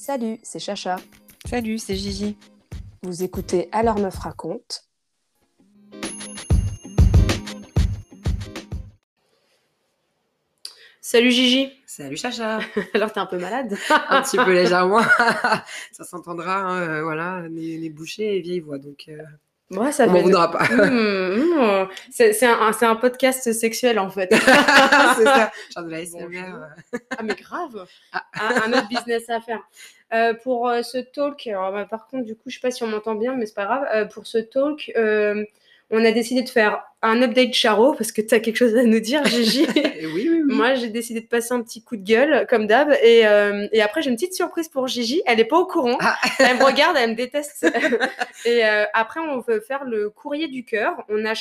Salut, c'est Chacha. Salut, c'est Gigi. Vous écoutez Alors Meuf raconte. Salut Gigi. Salut Chacha. Alors t'es un peu malade? Un petit peu légèrement. Ça s'entendra, hein, voilà, les bouchées et vieilles voix, donc Ouais, ça on m'en voudra pas. C'est un podcast sexuel en fait. C'est ça, genre de la SMR. Bonjour. Ah mais grave. Ah. Un autre business à faire. Pour ce talk, alors, par contre du coup je sais pas si on m'entend bien mais c'est pas grave. Pour ce talk, on a décidé de faire un update Charo parce que t'as quelque chose à nous dire Gigi. Oui. Moi j'ai décidé de passer un petit coup de gueule comme d'hab et après j'ai une petite surprise pour Gigi. Elle est pas au courant. Ah. Elle me regarde, elle me déteste. Et après on veut faire le courrier du cœur. On a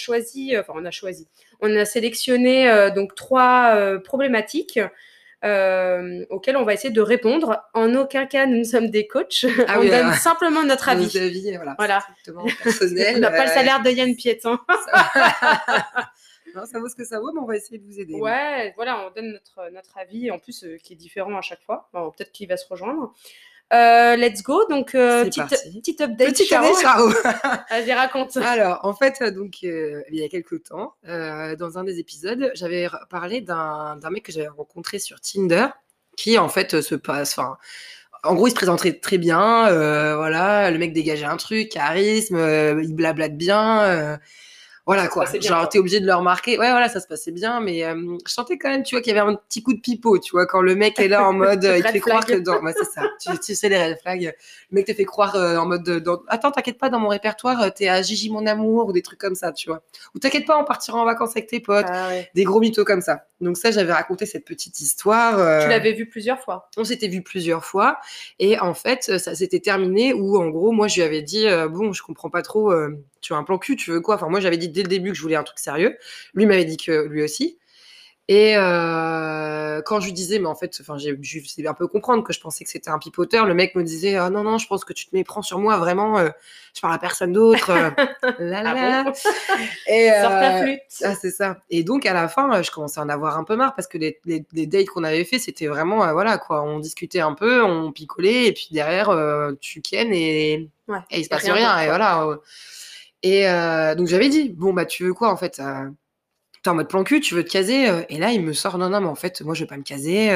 sélectionné donc 3 problématiques auxquelles on va essayer de répondre. En aucun cas nous sommes des coachs. Ah On oui, donne simplement notre avis. Nos avis, Voilà. strictement personnel. On n'a pas le salaire de Yann Piéton. Non, ça vaut ce que ça vaut, mais on va essayer de vous aider. Ouais, voilà, on donne notre avis, en plus qui est différent à chaque fois. Bon, peut-être qu'il va se rejoindre. Let's go, donc petite update. Petite update, Charo. Vas-y, raconte. Alors, en fait, donc, il y a quelques temps, dans un des épisodes, j'avais parlé d'un mec que j'avais rencontré sur Tinder, qui en fait se passe... En gros, il se présenterait très bien, voilà, le mec dégageait un truc, charisme, il blablate bien... Voilà quoi, genre t'es obligé de le remarquer. Ouais, voilà, ça se passait bien, mais je sentais quand même, tu vois, qu'il y avait un petit coup de pipeau, tu vois, quand le mec est là en mode, il te fait croire que dans... Ouais, c'est ça, tu sais les red flags. Le mec te fait croire en mode, attends, t'inquiète pas, dans mon répertoire, t'es à Gigi mon amour, ou des trucs comme ça, tu vois. Ou t'inquiète pas, on partira en vacances avec tes potes, des gros mythos comme ça. Donc ça, j'avais raconté cette petite histoire. Tu l'avais vu plusieurs fois. On s'était vu plusieurs fois, et en fait, ça s'était terminé où, en gros, moi, je lui avais dit, bon, je comprends pas trop... tu as un plan cul, tu veux quoi? Enfin, moi, j'avais dit dès le début que je voulais un truc sérieux. Lui m'avait dit que lui aussi. Et quand je lui disais, mais en fait, j'ai essayé un peu comprendre que je pensais que c'était un pipoteur, le mec me disait, non, je pense que tu te méprends sur moi, vraiment, je parle à personne d'autre. Bon et, sors ta flûte. Ah, c'est ça. Et donc, à la fin, je commençais à en avoir un peu marre parce que les dates qu'on avait fait, c'était vraiment, voilà, quoi. On discutait un peu, on picolait, et puis derrière, tu kennes et il se passe rien. Et voilà. Et donc j'avais dit, bon bah tu veux quoi en fait, t'es en mode plan cul, tu veux te caser, et là il me sort, non mais en fait moi je veux pas me caser,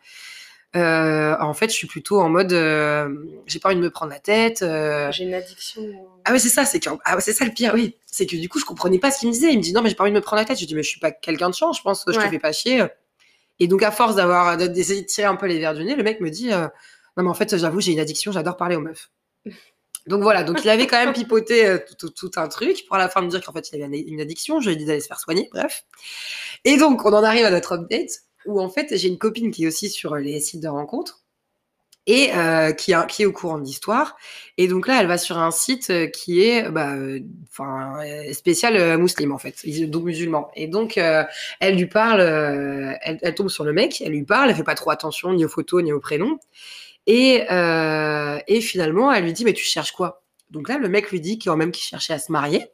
en fait je suis plutôt en mode, j'ai pas envie de me prendre la tête. J'ai une addiction. Ah ouais c'est ça, c'est ça le pire, oui, c'est que du coup je comprenais pas ce qu'il me disait, il me dit non mais j'ai pas envie de me prendre la tête, je dis mais je suis pas quelqu'un de chiant, je pense que je te fais pas chier. Et donc à force d'essayer de tirer un peu les verres du nez, le mec me dit, non mais en fait j'avoue j'ai une addiction, j'adore parler aux meufs. Donc voilà, donc il avait quand même pipoté tout un truc pour à la fin me dire qu'en fait il avait une addiction. Je lui ai dit d'aller se faire soigner, bref. Et donc on en arrive à notre update où en fait j'ai une copine qui est aussi sur les sites de rencontres et qui est au courant de l'histoire. Et donc là elle va sur un site qui est spécial musulman en fait, donc musulman. Et donc elle lui parle, elle tombe sur le mec, elle lui parle, elle fait pas trop attention ni aux photos ni au prénom. Et finalement, elle lui dit, mais tu cherches quoi? Donc là, le mec lui dit qu'il cherchait à se marier,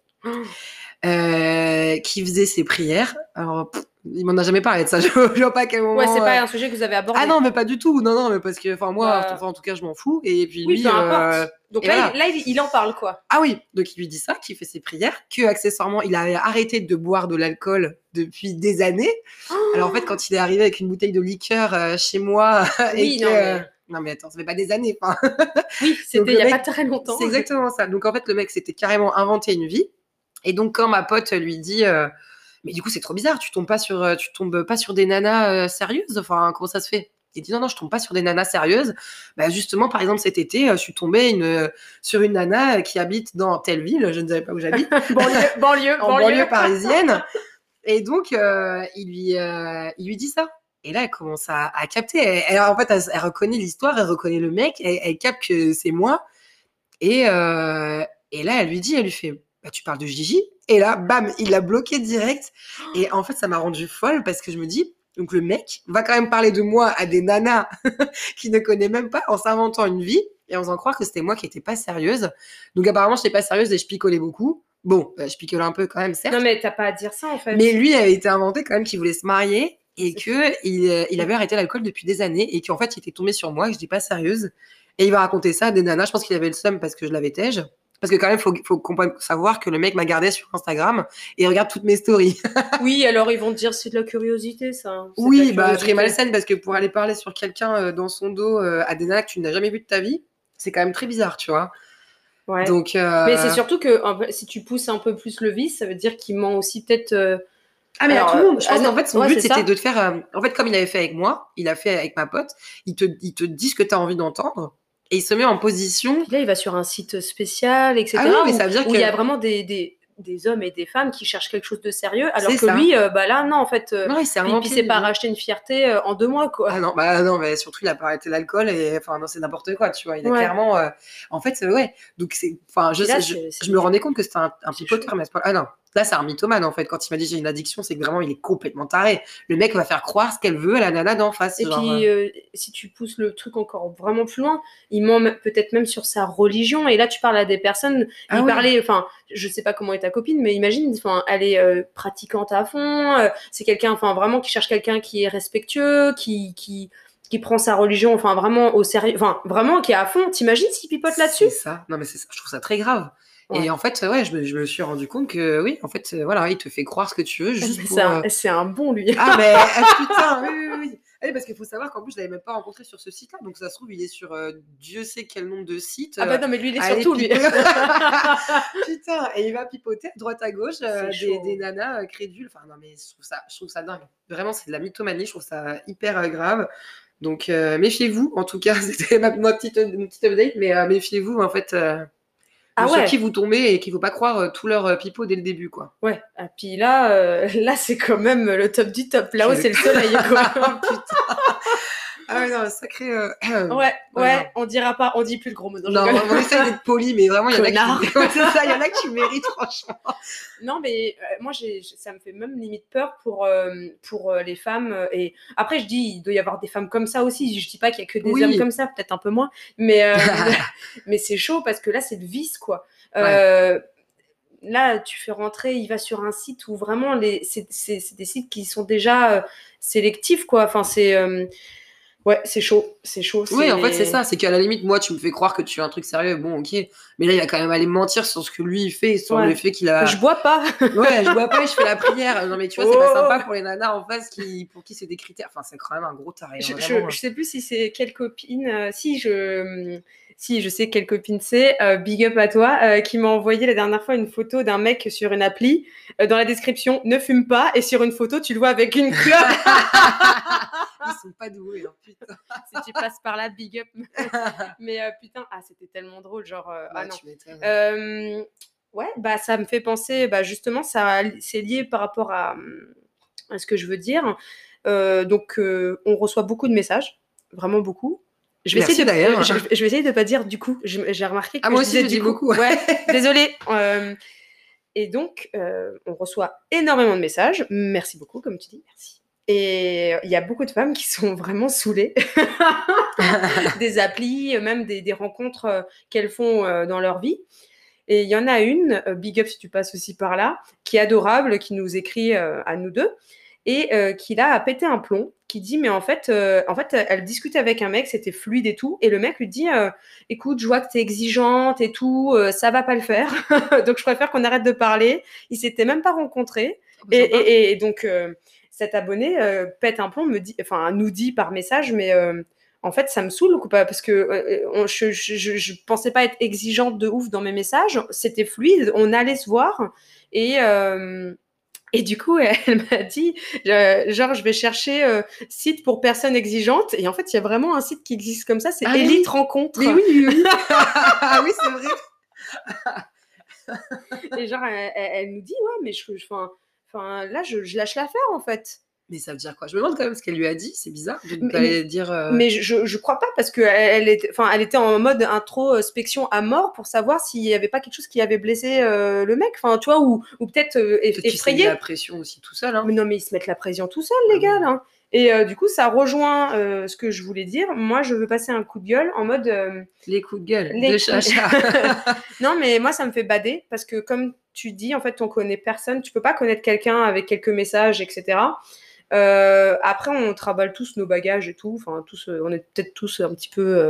qu'il faisait ses prières. Alors, il m'en a jamais parlé de ça. Je vois pas à quel moment. Ouais, c'est pas un sujet que vous avez abordé. Ah non, mais pas du tout. Non, mais parce que, moi, en tout cas, je m'en fous. Et puis oui, lui, peu importe. Donc là, voilà. il en parle, quoi. Ah oui, donc il lui dit ça, qu'il fait ses prières, que accessoirement, il avait arrêté de boire de l'alcool depuis des années. Alors en fait, quand il est arrivé avec une bouteille de liqueur chez moi, oui, non mais attends, ça fait pas des années. Oui, c'était il y a pas très longtemps. C'est exactement ça. Donc en fait, le mec s'était carrément inventé une vie. Et donc quand ma pote lui dit, mais du coup c'est trop bizarre, tu tombes pas sur des nanas sérieuses. Enfin, comment ça se fait? Il dit non, je tombe pas sur des nanas sérieuses. Bah justement, par exemple cet été, je suis tombée sur une nana qui habite dans telle ville. Je ne savais pas où j'habite. banlieue parisienne. Et donc il lui dit ça. Et là, elle commence à capter. En fait, elle reconnaît l'histoire, elle reconnaît le mec, elle capte que c'est moi. Et là, elle lui fait, bah, tu parles de Gigi? Et là, bam, il l'a bloqué direct. Et en fait, ça m'a rendue folle parce que je me dis, donc le mec va quand même parler de moi à des nanas qui ne connaît même pas en s'inventant une vie et en faisant croire que c'était moi qui n'étais pas sérieuse. Donc apparemment, je n'étais pas sérieuse et je picolais beaucoup. Bon, je picolais un peu quand même, certes. Non, mais t'as pas à dire ça, en fait. Mais lui avait été inventé quand même qu'il voulait se marier et qu'il avait arrêté l'alcool depuis des années et qu'en fait, il était tombé sur moi, que je n'étais pas sérieuse Et il va raconter ça à des nanas. Je pense qu'il avait le seum parce que je l'avais tège. Parce que quand même, faut savoir que le mec m'a gardé sur Instagram et regarde toutes mes stories. Oui, alors ils vont te dire c'est de la curiosité, ça. Hein. C'est de la Oui, bah très curiosité. malsaine parce que pour aller parler sur quelqu'un dans son dos à des nanas que tu n'as jamais vu de ta vie, c'est quand même très bizarre, tu vois. Ouais. Donc, Mais c'est surtout que si tu pousses un peu plus le vice, ça veut dire qu'il ment aussi peut-être. ah mais à Alors, tout le monde. Je pense qu'en fait son ouais, but c'est c'était ça. de te faire. En fait comme il avait fait avec moi, il a fait avec ma pote. Il te dit ce que tu as envie d'entendre et il se met en position. Puis là, il va sur un site spécial, Ah oui, etc., mais ça veut dire où il y a que vraiment des hommes et des femmes qui cherchent quelque chose de sérieux, alors c'est que ça. lui, bah là, non, en fait, Non, il s'est puis inventé c'est une pas vie. racheter une fierté en 2 mois, quoi. Ah non, bah non, mais surtout il a pas arrêté l'alcool et enfin non, c'est n'importe quoi, tu vois. Il a Ouais. clairement, en fait, ouais. Donc c'est, enfin, Puis là, je me rendais compte que c'était un c'est pipoteur, chaud. mais c'est pas. Ah non, là c'est un mythomane en fait. Quand il m'a dit j'ai une addiction, c'est que vraiment il est complètement taré. Le mec va faire croire ce qu'elle veut à la nana d'en face, Et genre. puis, si tu pousses le truc encore vraiment plus loin, il ment peut-être même sur sa religion. Et là, tu parles à des personnes, Ah il ouais. parlait, enfin, je sais pas comment est ta copine, mais imagine, enfin, elle est pratiquante à fond, c'est quelqu'un, enfin, vraiment qui cherche quelqu'un qui est respectueux, qui prend sa religion, enfin, vraiment au sérieux, enfin, vraiment qui est à fond. T'imagines s'il pipote là-dessus? C'est ça. Non, mais c'est ça. Je trouve ça très grave. Et Ouais. en fait, ouais, je me suis rendu compte que oui, en fait, voilà, il te fait croire ce que tu veux juste Mais pour. c'est un bon, lui. Ah, mais putain, oui, oui, oui. Ah oui, parce qu'il faut savoir qu'en plus, je l'avais même pas rencontré sur ce site-là. Donc, ça se trouve, il est sur Dieu sait quel nombre de sites Ah bah non, mais lui, il est à aller surtout, lui. pipoter. Putain, et il va pipoter à droite à gauche C'est des chaud. nanas crédules. Enfin, non, mais je trouve ça dingue. Vraiment, c'est de la mythomanie. Je trouve ça hyper grave. Donc, méfiez-vous. En tout cas, c'était ma petite update. Mais méfiez-vous, en fait, de Ah sur qui ouais. vous tombez et qu'il faut pas croire tout leur pipeau dès le début, quoi. Ouais, et puis là, là c'est quand même le top du top. Là-haut, C'est c'est le soleil, quoi. putain. Ah ouais, non, sacré. Ouais, Ouais, non. ouais, on dira pas, on dit plus le gros mot. Non, je Non, rigole. on essaye d'être poli, mais vraiment, il y en a qui. Connard. Ouais, c'est ça, il y en a qui méritent, franchement. Non, mais moi, ça me fait même limite peur pour les femmes. Et après, je dis, il doit y avoir des femmes comme ça aussi. Je dis pas qu'il y a que des hommes Oui. comme ça, peut-être un peu moins. Mais, mais c'est chaud parce que là, c'est le vice, quoi. Ouais. Là, tu fais rentrer, il va sur un site où vraiment, c'est des sites qui sont déjà sélectifs, quoi. Enfin, ouais, c'est chaud. C'est chaud. Oui, en fait, c'est ça. C'est qu'à la limite, moi, tu me fais croire que tu es un truc sérieux. Bon, ok. Mais là, il va quand même aller mentir sur ce que lui, il fait, sur le Ouais. fait qu'il Je a. bois pas. Ouais, je bois pas et je fais la prière. Non, mais tu vois, c'est pas sympa pour les nanas en face pour qui c'est des critères. Enfin, c'est quand même un gros taré, hein, vraiment. Je sais plus si c'est quelle copine. Si, je sais quelle copine c'est. Big up à toi, qui m'a envoyé la dernière fois une photo d'un mec sur une appli. Dans la description, ne fume pas. Et sur une photo, tu le vois avec une clope. Ils sont pas doués, hein, putain. Si tu passes par là, big up. Mais putain, c'était tellement drôle. Genre, ah non. Tu m'étonnes. Ouais, bah ça me fait penser, bah justement, c'est lié par rapport à ce que je veux dire. Donc, on reçoit beaucoup de messages, vraiment beaucoup. Merci d'ailleurs. Je vais essayer de pas dire du coup. J'ai remarqué que Ah, moi je aussi, disais je du dis coup. beaucoup. Ouais, désolée. Et donc, on reçoit énormément de messages. Merci beaucoup, comme tu dis, merci. Et il y a beaucoup de femmes qui sont vraiment saoulées des applis, même des rencontres qu'elles font dans leur vie. Et il y en a une, big up si tu passes aussi par là, qui est adorable, qui nous écrit à nous deux, et qui là a pété un plomb, qui dit mais en fait, elle discutait avec un mec, c'était fluide et tout, et le mec lui dit écoute, je vois que t'es exigeante et tout, ça va pas le faire, donc je préfère qu'on arrête de parler. Ils s'étaient même pas rencontrés, et donc cet abonné pète un plomb, nous dit par message, mais en fait, ça me saoule quoi, parce que je pensais pas être exigeante de ouf dans mes messages. C'était fluide, on allait se voir. Et du coup, elle m'a dit, genre, je vais chercher site pour personnes exigeantes. Et en fait, il y a vraiment un site qui existe comme ça, c'est Ah, mais Elite oui. Rencontre. Mais oui, oui, oui. Ah oui, c'est vrai. Et genre, elle nous dit, ouais, mais là, je lâche l'affaire, en fait. Mais ça veut dire quoi? Je me demande quand même ce qu'elle lui a dit. C'est bizarre de ne pas Mais, dire. mais je crois pas parce que elle était en mode introspection à mort pour savoir s'il y avait pas quelque chose qui avait blessé le mec. Enfin, tu vois, ou peut-être Peut-être qu'il s'est mis effrayé. la pression aussi tout seul. Hein. Mais non, mais ils se mettent la pression tout seuls, les gars, là. Et du coup, ça rejoint ce que je voulais dire. Moi, je veux passer un coup de gueule en mode. Les coups de gueule de Chacha. Non, mais moi, ça me fait bader parce que, comme tu dis, en fait, on connaît personne. Tu peux pas connaître quelqu'un avec quelques messages, etc. Après, on travaille tous nos bagages et tout. Enfin, on est peut-être tous un petit peu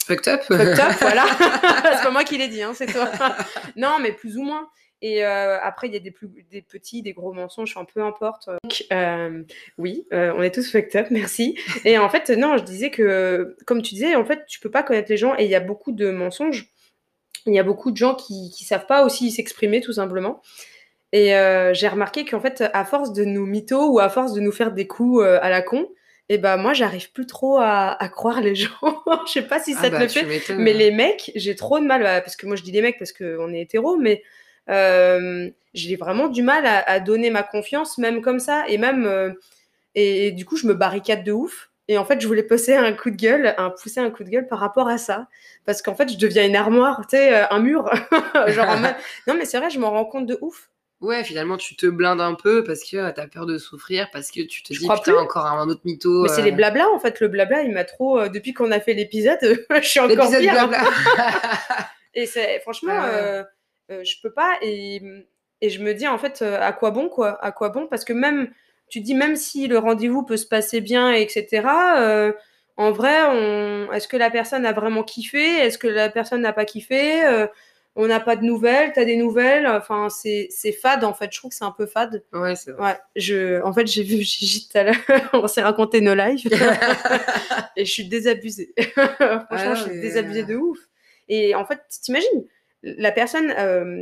Fucked up. Fucked up, voilà. C'est pas moi qui l'ai dit, hein, c'est toi. Non, mais plus ou moins. Et après, il y a des petits, des gros mensonges, enfin, peu importe. Donc, oui, on est tous fucked up, merci. Et en fait, non, je disais que, comme tu disais, en fait, tu peux pas connaître les gens et il y a beaucoup de mensonges. Il y a beaucoup de gens qui savent pas aussi s'exprimer, tout simplement. Et j'ai remarqué qu'en fait, à force de nous mythos ou à force de nous faire des coups à la con, et ben moi, j'arrive plus trop à croire les gens. Je sais pas si ça te le fait, mais les mecs, j'ai trop de mal, parce que moi je dis les mecs parce qu'on est hétéro, mais j'ai vraiment du mal à donner ma confiance, même comme ça, et même et du coup, je me barricade de ouf. Et en fait, je voulais pousser un coup de gueule, pousser un coup de gueule par rapport à ça, parce qu'en fait, je deviens une armoire, tu sais, un mur, genre en mode... Non, mais c'est vrai, je m'en rends compte de ouf. Ouais, finalement, tu te blindes un peu parce que t'as peur de souffrir, parce que tu te dis, putain, plus. encore un autre mytho. Mais c'est les blablas, en fait. Le blabla, il m'a trop... depuis qu'on a fait l'épisode, je suis encore pire. Blabla. Et c'est... Franchement, je peux pas. Et je me dis, en fait, à quoi bon, quoi? À quoi bon? Parce que même... Tu dis, même si le rendez-vous peut se passer bien, etc., en vrai, est-ce que la personne a vraiment kiffé? Est-ce que la personne n'a pas kiffé? On n'a pas de nouvelles, t'as des nouvelles, enfin c'est fade en fait, je trouve que c'est un peu fade. Ouais, c'est vrai. Ouais, en fait j'ai vu Gigi tout à l'heure, on s'est raconté nos lives et je suis désabusée. Franchement, je suis désabusée de ouf. Et en fait, t'imagines, la personne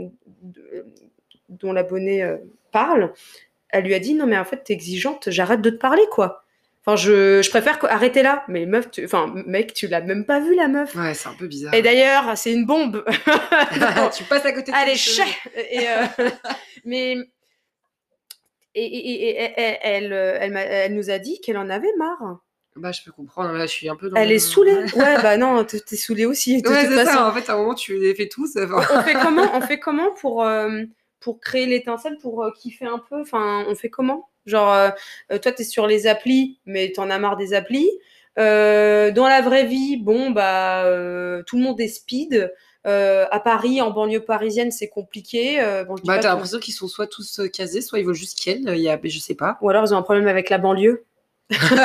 dont l'abonné parle, elle lui a dit non mais en fait t'es exigeante, j'arrête de te parler quoi. Enfin, je préfère arrêter là. Mais meuf, mec, tu l'as même pas vu, la meuf. Ouais, c'est un peu bizarre. Et d'ailleurs, c'est une bombe. Tu passes à côté de allez, mais elle nous a dit qu'elle en avait marre. Bah, je peux comprendre. Là, je suis un peu dans Elle est saoulée. Ouais, bah non, t'es saoulée aussi. Ouais, c'est ça. En fait, à un moment, tu les fais tous. On fait comment pour créer l'étincelle, pour kiffer un peu? Enfin, on fait comment? Genre, toi, t'es sur les applis, mais t'en as marre des applis. Dans la vraie vie, bon, bah, tout le monde est speed. À Paris, en banlieue parisienne, c'est compliqué. Bon, bah, t'as l'impression qu'ils sont soit tous casés, soit ils veulent juste ken. Je sais pas. Ou alors, ils ont un problème avec la banlieue. T'imagines?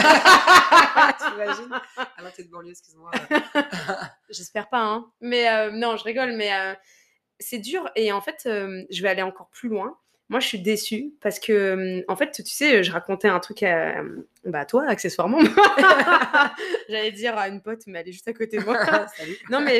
Alors, t'es de banlieue, excuse-moi. J'espère pas, hein. Mais non, je rigole, mais c'est dur. Et en fait, je vais aller encore plus loin. Moi, je suis déçue parce que, en fait, tu sais, je racontais un truc à toi, accessoirement. J'allais dire à une pote, mais elle est juste à côté de moi. Salut. Non, mais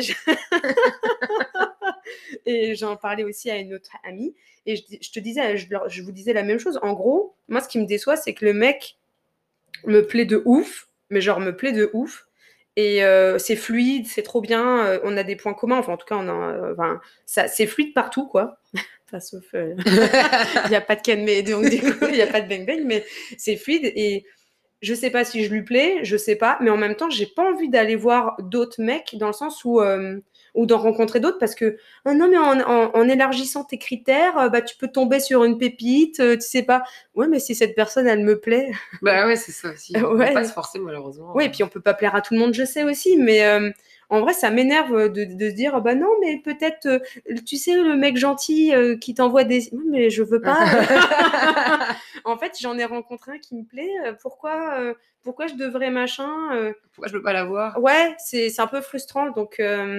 et j'en parlais aussi à une autre amie. Et je vous disais la même chose. En gros, moi, ce qui me déçoit, c'est que le mec me plaît de ouf, mais genre me plaît de ouf. Et c'est fluide, c'est trop bien. On a des points communs. Enfin, en tout cas, c'est fluide partout, quoi. Enfin, sauf, il n'y a pas de Ken, mais donc du coup, il n'y a pas de bang bang, mais c'est fluide. Et je sais pas si je lui plais, je sais pas. Mais en même temps, j'ai pas envie d'aller voir d'autres mecs dans le sens ou d'en rencontrer d'autres parce que non, mais en élargissant tes critères, bah tu peux tomber sur une pépite, tu sais pas. Ouais, mais si cette personne, elle me plaît. Bah ouais, c'est ça aussi. On Ouais. peut pas se forcer, malheureusement. Oui, et puis on peut pas plaire à tout le monde, je sais aussi, mais en vrai, ça m'énerve de se dire, bah non, mais peut-être, tu sais, le mec gentil qui t'envoie des... Oui, mais je veux pas. En fait, j'en ai rencontré un qui me plaît. Pourquoi je devrais machin Pourquoi je peux pas l'avoir? Ouais, c'est un peu frustrant, donc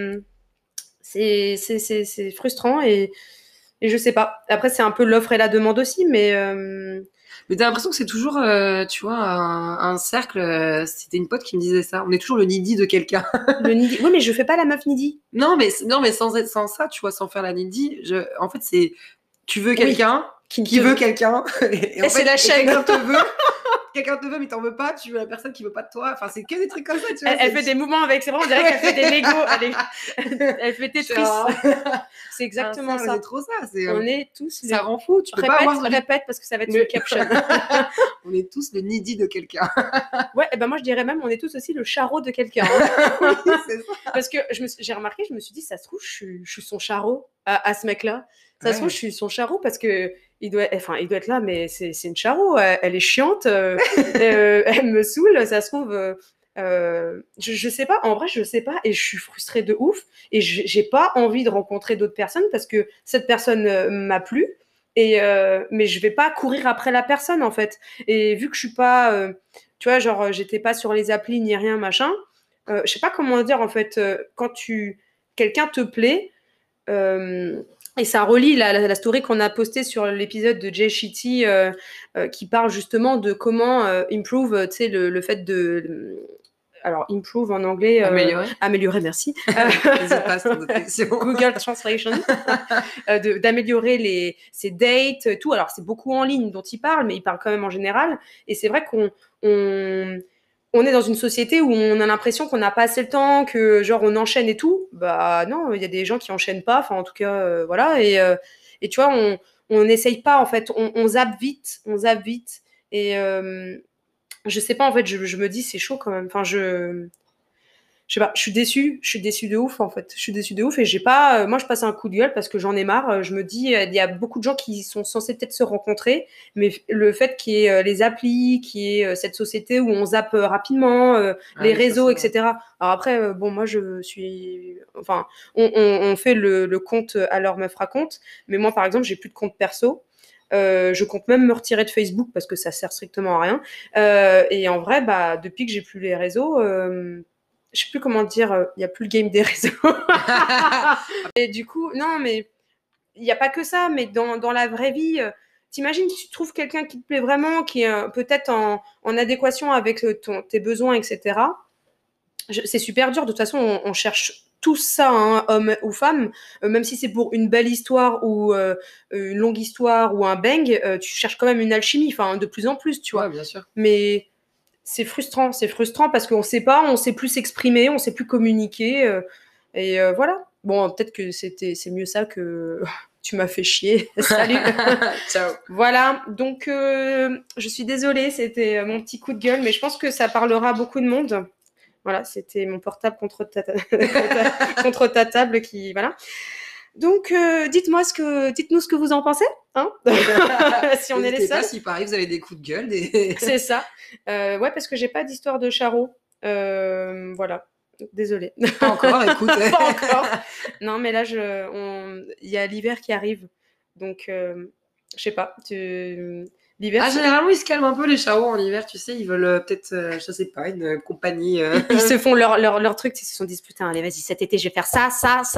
c'est frustrant et je sais pas. Après, c'est un peu l'offre et la demande aussi, mais Mais t'as l'impression que c'est toujours, tu vois, un cercle. C'était une pote qui me disait ça. On est toujours le needy de quelqu'un. le needy. Oui, mais je fais pas la meuf needy. Non, mais sans ça, tu vois, sans faire la needy. En fait, c'est tu veux quelqu'un qui veut quelqu'un. Et en fait, c'est la chaîne. Quelqu'un te veut, mais t'en veux pas. Tu veux la personne qui veut pas de toi. Enfin, c'est que des trucs comme ça. Tu vois, elle fait des mouvements avec ses bras. On dirait qu'elle fait des Lego. Elle fait Tetris. C'est exactement ça. C'est trop ça. On est tous. Ça rend fou. Tu peux pas avoir. Répète parce que ça va être le caption. On est tous le needy de quelqu'un. Ouais, et ben moi je dirais même, on est tous aussi le charreau de quelqu'un. Oui, c'est ça. Parce que j'ai remarqué, je me suis dit, ça se trouve, je suis son charreau à ce mec-là. Ça se trouve, je suis son charreau parce que il doit être là, mais c'est une charreau. Elle est chiante, elle me saoule. Ça se trouve, je sais pas. En vrai, je sais pas, et je suis frustrée de ouf. Et j'ai pas envie de rencontrer d'autres personnes parce que cette personne m'a plu. Mais je vais pas courir après la personne en fait. Et vu que je suis pas, tu vois, genre j'étais pas sur les applis ni rien machin. je sais pas comment dire en fait, quand quelqu'un te plaît, et ça relie la story qu'on a postée sur l'épisode de Jay Shetty qui parle justement de comment improve, tu sais, le fait de... Alors, improve en anglais, améliorer, merci. N'hésite pas, c'est ton autre question. Google Translation. D'améliorer ses dates, tout. Alors, c'est beaucoup en ligne dont il parle, mais il parle quand même en général. Et c'est vrai on est dans une société où on a l'impression qu'on n'a pas assez le temps, que genre on enchaîne et tout. Bah non, il y a des gens qui enchaînent pas. Enfin, en tout cas, voilà. Et tu vois, on n'essaye pas en fait. On zappe vite, on zappe vite. Et je sais pas en fait. Je me dis c'est chaud quand même. Enfin, je sais pas, je suis déçue de ouf en fait. Je suis déçue de ouf et j'ai pas. Moi, je passe un coup de gueule parce que j'en ai marre. Je me dis, il y a beaucoup de gens qui sont censés peut-être se rencontrer, mais le fait qu'il y ait les applis, qu'il y ait cette société où on zappe rapidement, les réseaux, etc. Alors après, bon, moi, je suis. Enfin, on fait le compte alors meuf raconte, mais moi, par exemple, j'ai plus de compte perso. Je compte même me retirer de Facebook parce que ça sert strictement à rien. Et en vrai, bah, depuis que j'ai plus les réseaux, je sais plus comment dire, il y a plus le game des réseaux. Et du coup, non, mais il n'y a pas que ça, mais dans la vraie vie, t'imagines, tu trouves quelqu'un qui te plaît vraiment, qui est peut-être en adéquation avec tes besoins, etc. C'est super dur. De toute façon, on cherche tout ça, hein, homme ou femme, même si c'est pour une belle histoire ou une longue histoire ou un bang, tu cherches quand même une alchimie, enfin, de plus en plus, tu vois. Ouais, bien sûr. Mais c'est frustrant parce qu'on sait pas, on sait plus s'exprimer, on sait plus communiquer, et voilà. Bon, peut-être que c'est mieux ça que tu m'as fait chier. Salut. Ciao. Voilà, donc je suis désolée, c'était mon petit coup de gueule, mais je pense que ça parlera à beaucoup de monde. Voilà, c'était mon portable contre ta table qui, voilà. Donc, dites-nous ce que vous en pensez, hein. Si on est les N'hésitez seuls. pas, si pareil vous avez des coups de gueule, C'est ça. Ouais, parce que j'ai pas d'histoire de charreau. Voilà. Désolée. Pas encore, écoute. Pas encore. Non, mais là, il y a l'hiver qui arrive. Donc, je sais pas. L'hiver. Généralement, ils se calment un peu les charros en hiver, tu sais. Ils veulent peut-être, je sais pas, une compagnie. Ils se font leur truc. Ils se sont dit, putain, allez, vas-y, cet été, je vais faire ça.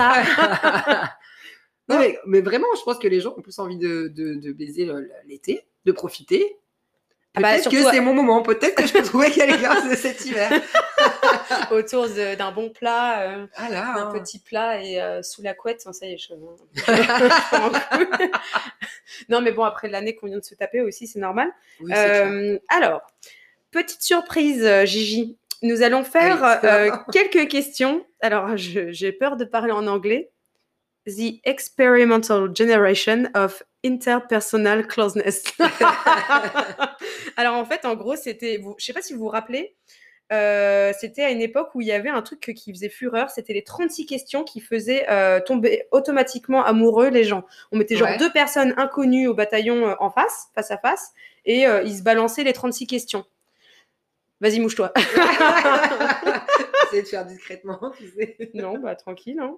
Non, mais vraiment, je pense que les gens ont plus envie de baiser l'été, de profiter. Peut-être que c'est mon moment. Peut-être que je peux trouver quelqu'un de cet hiver. Autour d'un bon plat, d'un petit plat et sous la couette. Ça y est, je non, mais bon, après l'année qu'on vient de se taper aussi, c'est normal. Oui, c'est alors, petite surprise, Gigi. Nous allons faire quelques questions. Alors, j'ai peur de parler en anglais. The experimental generation of interpersonal closeness. Alors, en fait, en gros, c'était... Je sais pas si vous vous rappelez, c'était à une époque où il y avait un truc qui faisait fureur, c'était les 36 questions qui faisaient tomber automatiquement amoureux les gens. On mettait genre deux personnes inconnues au bataillon en face à face, et ils se balançaient les 36 questions. Vas-y, mouche-toi. Essayer de faire discrètement, tu sais. Non, bah tranquille. Hein.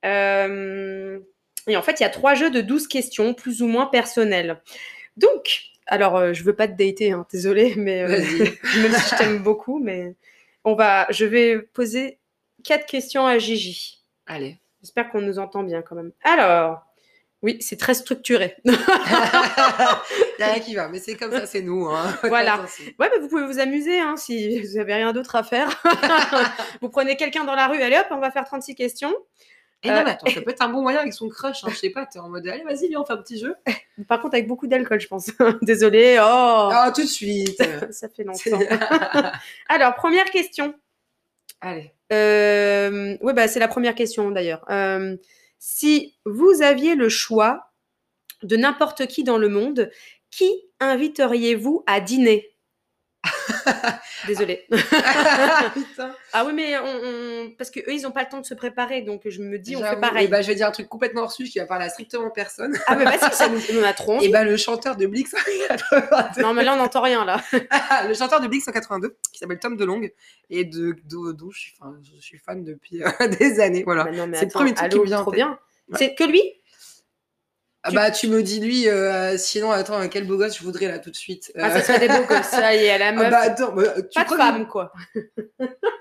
Et en fait, il y a 3 jeux de 12 questions, plus ou moins personnelles. Donc, alors, je veux pas te dater, hein, désolée, mais même si je t'aime beaucoup, mais je vais poser 4 questions à Gigi. Allez. J'espère qu'on nous entend bien quand même. Alors, oui, c'est très structuré. Il n'y a rien qui va, mais c'est comme ça, c'est nous. Hein. Voilà. Ouais, mais vous pouvez vous amuser hein, si vous n'avez rien d'autre à faire. Vous prenez quelqu'un dans la rue, allez hop, on va faire 36 questions. Et non, mais attends, ça peut être un bon moyen avec son crush. Hein, je sais pas, t'es en mode allez, vas-y, viens, on fait un petit jeu. Par contre, avec beaucoup d'alcool, je pense. Désolée. Oh, tout de suite. Ça fait longtemps. Alors, première question. Allez. Oui, bah, c'est la première question d'ailleurs. Si vous aviez le choix de n'importe qui dans le monde, qui inviteriez-vous à dîner? Désolée. Putain. Ah oui, mais parce qu'eux, ils n'ont pas le temps de se préparer, donc je me dis, on fait pareil. Et bah, je vais dire un truc complètement hors sujet qui va parler à strictement personne. Ah, mais vas-y, ça nous a trop envie. Et bah, le chanteur de Blink 182. Non, mais là, on n'entend rien, là. Le chanteur de Blink 182, qui s'appelle Tom DeLonge, et dont je suis fan depuis des années. Voilà. Bah non, mais c'est le premier truc qui me vient. Trop bien. Ouais. C'est que lui? Bah, tu me dis lui, sinon, attends, quel beau gosse je voudrais là tout de suite. Ça serait des beaux gosses, ça y est, la meuf. Bah, attends, pas de femme, quoi.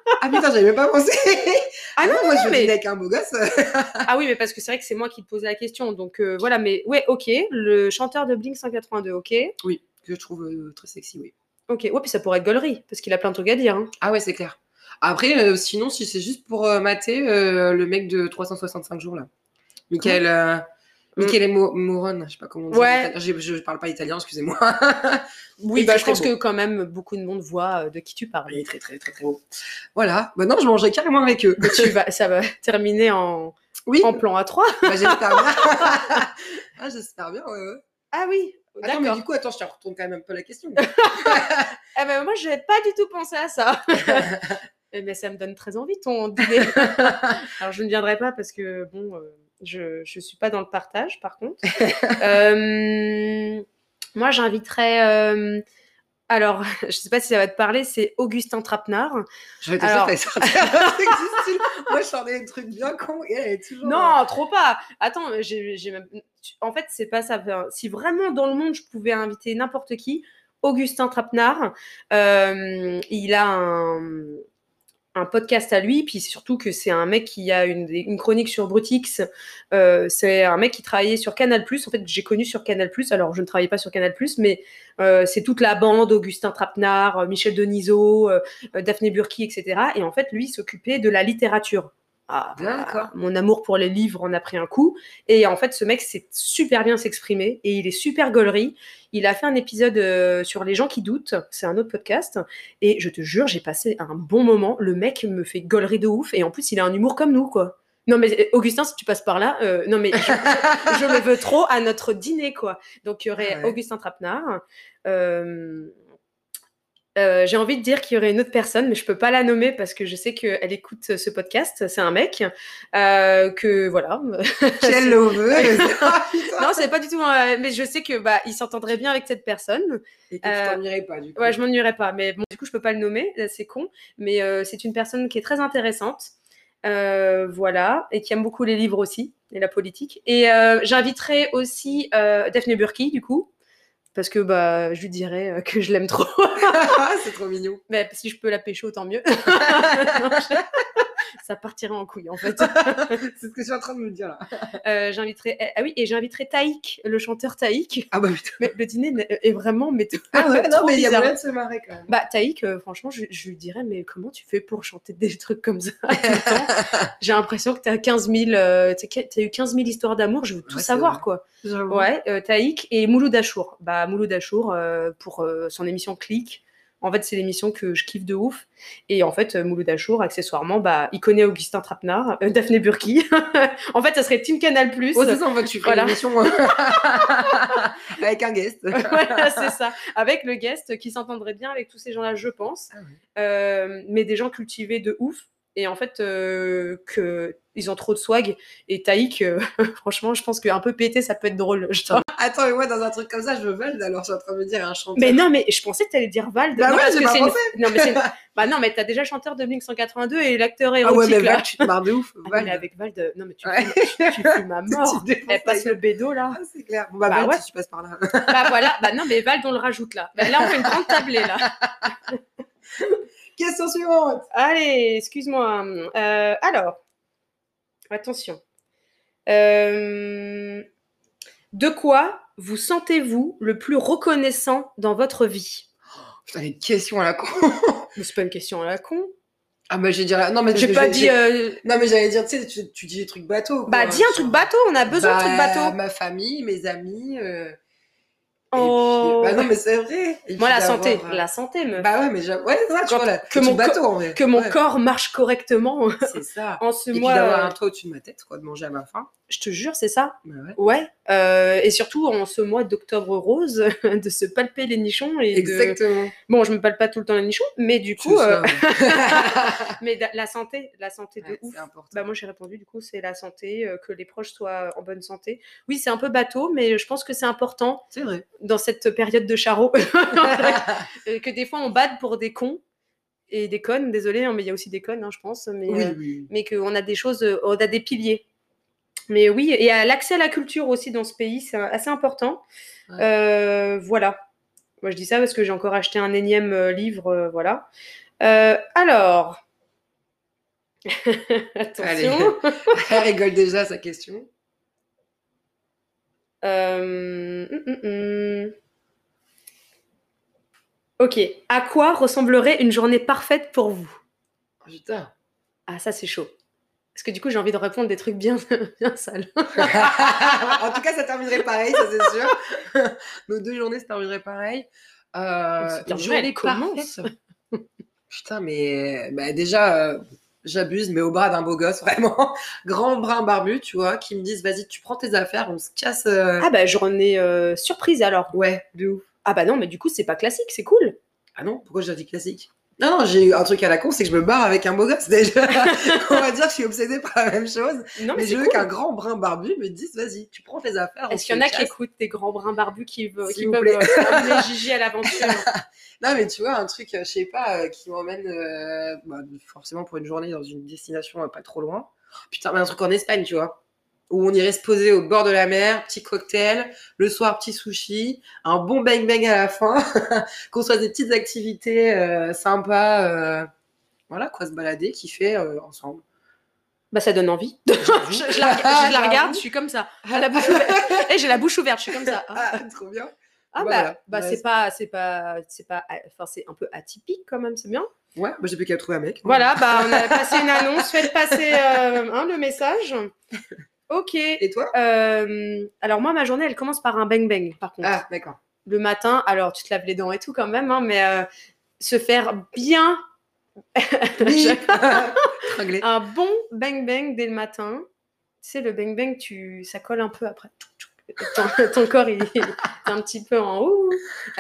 Ah putain, j'avais même pas pensé. Ah non, moi, je veux mais... dîner avec un beau gosse. Ah oui, mais parce que c'est vrai que c'est moi qui te posais la question. Donc voilà, mais ouais, ok. Le chanteur de Blink 182, ok. Oui, que je trouve très sexy, oui. Ok, ouais, puis ça pourrait être Gollery, parce qu'il a plein de trucs à dire. Hein. Ah ouais, c'est clair. Après, sinon, si c'est juste pour mater le mec de 365 jours, là. Michele Moron, je sais pas comment on dit. Ouais. Je parle pas italien, excusez-moi. Oui, bah, je pense que quand même beaucoup de monde voit de qui tu parles. Il est très très très très beau. Voilà, maintenant je mangerai carrément avec eux. Ça va terminer en plan A3. Bah, j'espère bien. Ah, j'espère bien, ouais. Ah oui, attends, mais du coup, je te retourne quand même un peu la question. Ah ben, moi, je n'avais pas du tout pensé à ça. Mais ça me donne très envie, ton dîner. Alors, je ne viendrai pas parce que, bon, je ne suis pas dans le partage, par contre. Moi, j'inviterais... alors, je ne sais pas si ça va te parler, c'est Augustin Trapenard. Je vais te dire, t'as sorti un truc du style. Moi, je sortais des trucs bien cons et elle est toujours... Non, trop pas. Attends, en fait, c'est pas ça. Si vraiment dans le monde, je pouvais inviter n'importe qui, Augustin Trapenard, il a un podcast à lui, puis surtout que c'est un mec qui a une chronique sur Brutix. C'est un mec qui travaillait sur Canal+. En fait, j'ai connu sur Canal+. Alors, je ne travaillais pas sur Canal+, mais c'est toute la bande, Augustin Trapenard, Michel Denisot, Daphné Burki, etc. Et en fait, lui, il s'occupait de la littérature. Mon amour pour les livres en a pris un coup. Et en fait, ce mec sait super bien s'exprimer et il est super gaulerie. Il a fait un épisode sur les gens qui doutent. C'est un autre podcast. Et je te jure, j'ai passé un bon moment. Le mec me fait gaulerie de ouf. Et en plus, il a un humour comme nous, quoi. Non, mais Augustin, si tu passes par là, non, mais je le veux trop à notre dîner, quoi. Donc, il y aurait Augustin Trapenard. J'ai envie de dire qu'il y aurait une autre personne, mais je peux pas la nommer parce que je sais qu'elle écoute ce podcast. C'est un mec que voilà. Quel lover. Non, c'est pas du tout. Mais je sais que il s'entendrait bien avec cette personne. Et que tu t'ennuierais pas du coup. Ouais, je m'ennuierais pas. Mais bon, du coup, je peux pas le nommer. C'est con. Mais c'est une personne qui est très intéressante. Voilà, et qui aime beaucoup les livres aussi et la politique. Et j'inviterai aussi Daphné Burki du coup. Parce que je lui dirais que je l'aime trop. C'est trop mignon. Mais si je peux la pécho, tant mieux. Ça partirait en couille, en fait. C'est ce que je suis en train de me dire là. J'inviterai Taïk, le chanteur Taïk. Ah bah putain. Mais le dîner est vraiment ah ouais, non, mais il y a moyen de se marrer quand même. Taïk, franchement, je lui dirais, mais comment tu fais pour chanter des trucs comme ça tout le temps? J'ai l'impression que t'as 15 000, t'as eu 15 000 histoires d'amour, je veux tout savoir, quoi. Ouais, Taïk et Mouloud Achour. Mouloud Achour, pour son émission Click. En fait, c'est l'émission que je kiffe de ouf. Et en fait, Mouloud Achour, accessoirement, il connaît Augustin Trapenard, Daphné Burki. En fait, ça serait Team Canal+. Oh, c'est ça, en fait, tu ferais l'émission avec un guest. Voilà, c'est ça. Avec le guest qui s'entendrait bien avec tous ces gens-là, je pense. Ah oui. Mais des gens cultivés de ouf. Et en fait, ils ont trop de swag. Et Taïk, franchement, je pense qu'un peu pété, ça peut être drôle. Attends, mais moi, dans un truc comme ça, je veux Vald, alors je suis en train de me dire un chanteur. Mais non, mais je pensais que t'allais dire Vald. Bah non, ouais, j'ai pas pensé. Non, mais non, mais t'as déjà le chanteur de Blink 182 et l'acteur érotique. Ah ouais, mais là. Vald, tu te marres de ouf. Vald. Mais avec Vald, non, mais tu fais ma mort. Elle passe le bédo, là. Ah, c'est clair. Bon, Vald, ouais. si tu passes par là. Voilà. Non, mais Vald, on le rajoute là. Là, on fait une grande tablée, là. Question suivante. Allez, excuse-moi. Alors, attention. De quoi vous sentez-vous le plus reconnaissant dans votre vie? Putain, une question à la con. Mais c'est pas une question à la con. Ah bah j'ai dit non mais j'ai pas dit non mais j'allais dire tu sais tu dis des trucs bateaux quoi. Dis un truc bateau, on a besoin de trucs bateaux. Ma famille, mes amis Oh. Et puis, non mais c'est vrai. Et moi la santé meuf. Ouais mais ouais ça tu vois là que mon corps marche correctement. C'est ça. En ce mois. Et puis d'avoir un toit au-dessus de ma tête quoi, de manger à ma faim. Je te jure, c'est ça. Ouais. Et surtout en ce mois d'octobre rose, de se palper les nichons et exactement. Bon, je me palpe pas tout le temps les nichons, mais du coup, mais la santé de ouf. C'est important. Moi j'ai répondu du coup, c'est la santé, que les proches soient en bonne santé. Oui, c'est un peu bateau, mais je pense que c'est important. C'est vrai. Dans cette période de charreau, que des fois on bade pour des cons. Et des connes, désolé, mais il y a aussi des connes, je pense. Mais, mais qu'on a des choses, on a des piliers. Mais oui, et l'accès à la culture aussi dans ce pays, c'est assez important. Ouais. Voilà. Moi, je dis ça parce que j'ai encore acheté un énième livre, voilà. Alors, Allez, Attention. elle rigole déjà à sa question. Hum. Ok. À quoi ressemblerait une journée parfaite pour vous? Oh, putain. Ah, ça, c'est chaud. Parce que du coup, j'ai envie de répondre des trucs bien, bien sales. En tout cas, ça terminerait pareil, ça c'est sûr. Nos 2 journées se termineraient pareil. Se Une terminerait, journée elle commence. parfaite. Putain, mais bah, déjà, j'abuse, mais au bras d'un beau gosse, vraiment. Grand brun barbu, tu vois, qui me disent, vas-y, tu prends tes affaires, on se casse. Ah bah, journée surprise alors. Ouais, de ouf. Ah bah non, mais du coup, c'est pas classique, c'est cool. Ah non, pourquoi j'ai dit classique? Non, non, j'ai eu un truc à la con, c'est que je me barre avec un beau gosse déjà. On va dire que je suis obsédée par la même chose. Non, mais Mais je c'est veux qu'un cool. grand brun barbu me dise, vas-y, tu prends tes affaires, on Est-ce se qu'il y en a qui casse, écoutent des grands bruns barbus s'il qui vous peuvent plaît. emmener Gigi à l'aventure? Non, mais tu vois, un truc, je sais pas, qui m'emmène bah, forcément pour une journée dans une destination pas trop loin. Putain, mais un truc en Espagne, tu vois, où on irait se poser au bord de la mer, petit cocktail, le soir, petit sushi, un bon bang-bang à la fin, qu'on soit des petites activités sympas, voilà, quoi, se balader, kiffer ensemble. Bah, ça donne envie. J'avoue. Je la regarde, J'avoue. je suis comme ça. À la bouche ouverte. Eh, j'ai la bouche ouverte, je suis comme ça. Ah, Ah, trop bien. ah Bah bah, voilà. bah Bah, enfin, c'est un peu atypique quand même, c'est bien. ouais, bah, j'ai plus qu'à trouver un mec. Hein. Voilà, bah, on a passé une annonce, faites passer le message. Ok. Et toi? Alors moi, ma journée, elle commence par un bang-bang, par contre. Ah, d'accord. Le matin, alors tu te laves les dents et tout quand même, hein, mais se faire bien Oui. Tringlé. un bon bang-bang dès le matin. Tu sais, le bang-bang, ça colle un peu après. Ton corps, il est un petit peu en haut.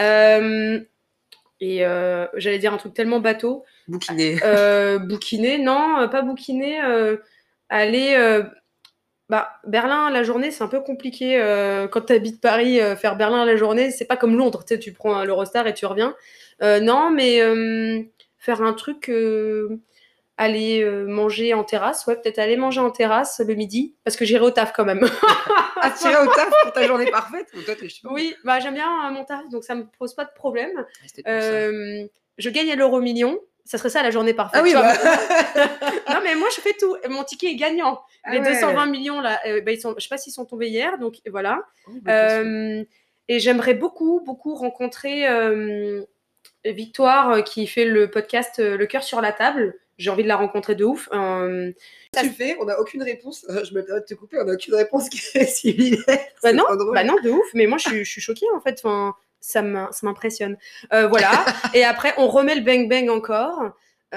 Et j'allais dire un truc tellement bateau. Bouquiné. Bouquiner, non, pas bouquiner. Aller bah, Berlin la journée, c'est un peu compliqué. Quand tu habites Paris, faire Berlin la journée, c'est pas comme Londres. Tu sais, tu prends l'Eurostar et tu reviens. Non, mais faire un truc, aller manger en terrasse. Ouais, peut-être aller manger en terrasse le midi, parce que j'irai au taf quand même. Ah, tirer au taf pour ta journée parfaite? Ou toi, t'es chaud? Oui, bah, j'aime bien mon taf, donc ça me pose pas de problème. Ah, c'était pour ça. Je gagne à l'euro million. Ça serait ça la journée parfaite. Ah oui, tu vois. bah. Non, mais moi, je fais tout. Mon ticket est gagnant. Ah Les ouais. 220 millions, là, bah, je sais pas s'ils sont tombés hier, donc voilà. Oh, bonne question. Et j'aimerais beaucoup, beaucoup rencontrer Victoire qui fait le podcast Le cœur sur la table. J'ai envie de la rencontrer de ouf. Tu fais, on n'a aucune réponse. Je me permets de te couper, on n'a aucune réponse qui est similaire. Bah C'est non, trop drôle. bah non, de ouf. Mais moi, je suis choquée en fait. Enfin, ça m'impressionne. Voilà. Et après, on remet le bang bang encore.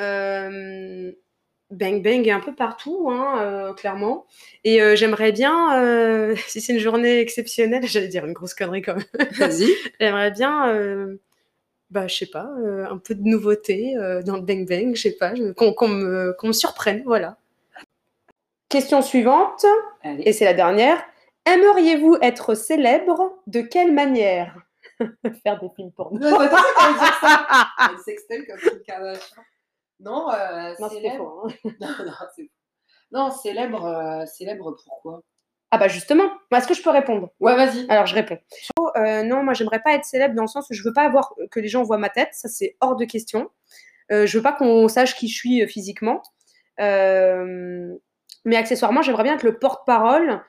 Bang bang un peu partout, hein, clairement. Et j'aimerais bien, si c'est une journée exceptionnelle, j'allais dire une grosse connerie quand même. Vas-y. J'aimerais bien, bah, je sais pas, un peu de nouveauté dans le bang bang, je sais pas, qu'on me surprenne, voilà. Question suivante, Allez. et c'est la dernière. Aimeriez-vous être célèbre? De quelle manière? Faire des films porno. Non, attends, ça veut dire ça. Elle sextelle comme Kim Kardashian. Non, Non, c'était célèbre. faux. Hein. Non, c'est faux. Non, célèbre, célèbre pourquoi? Ah bah justement, est-ce que je peux répondre? Ouais, vas-y. Alors je réponds. Non, moi j'aimerais pas être célèbre dans le sens où je veux pas avoir que les gens voient ma tête, ça c'est hors de question. Je veux pas qu'on sache qui je suis physiquement. Mais accessoirement, j'aimerais bien être le porte-parole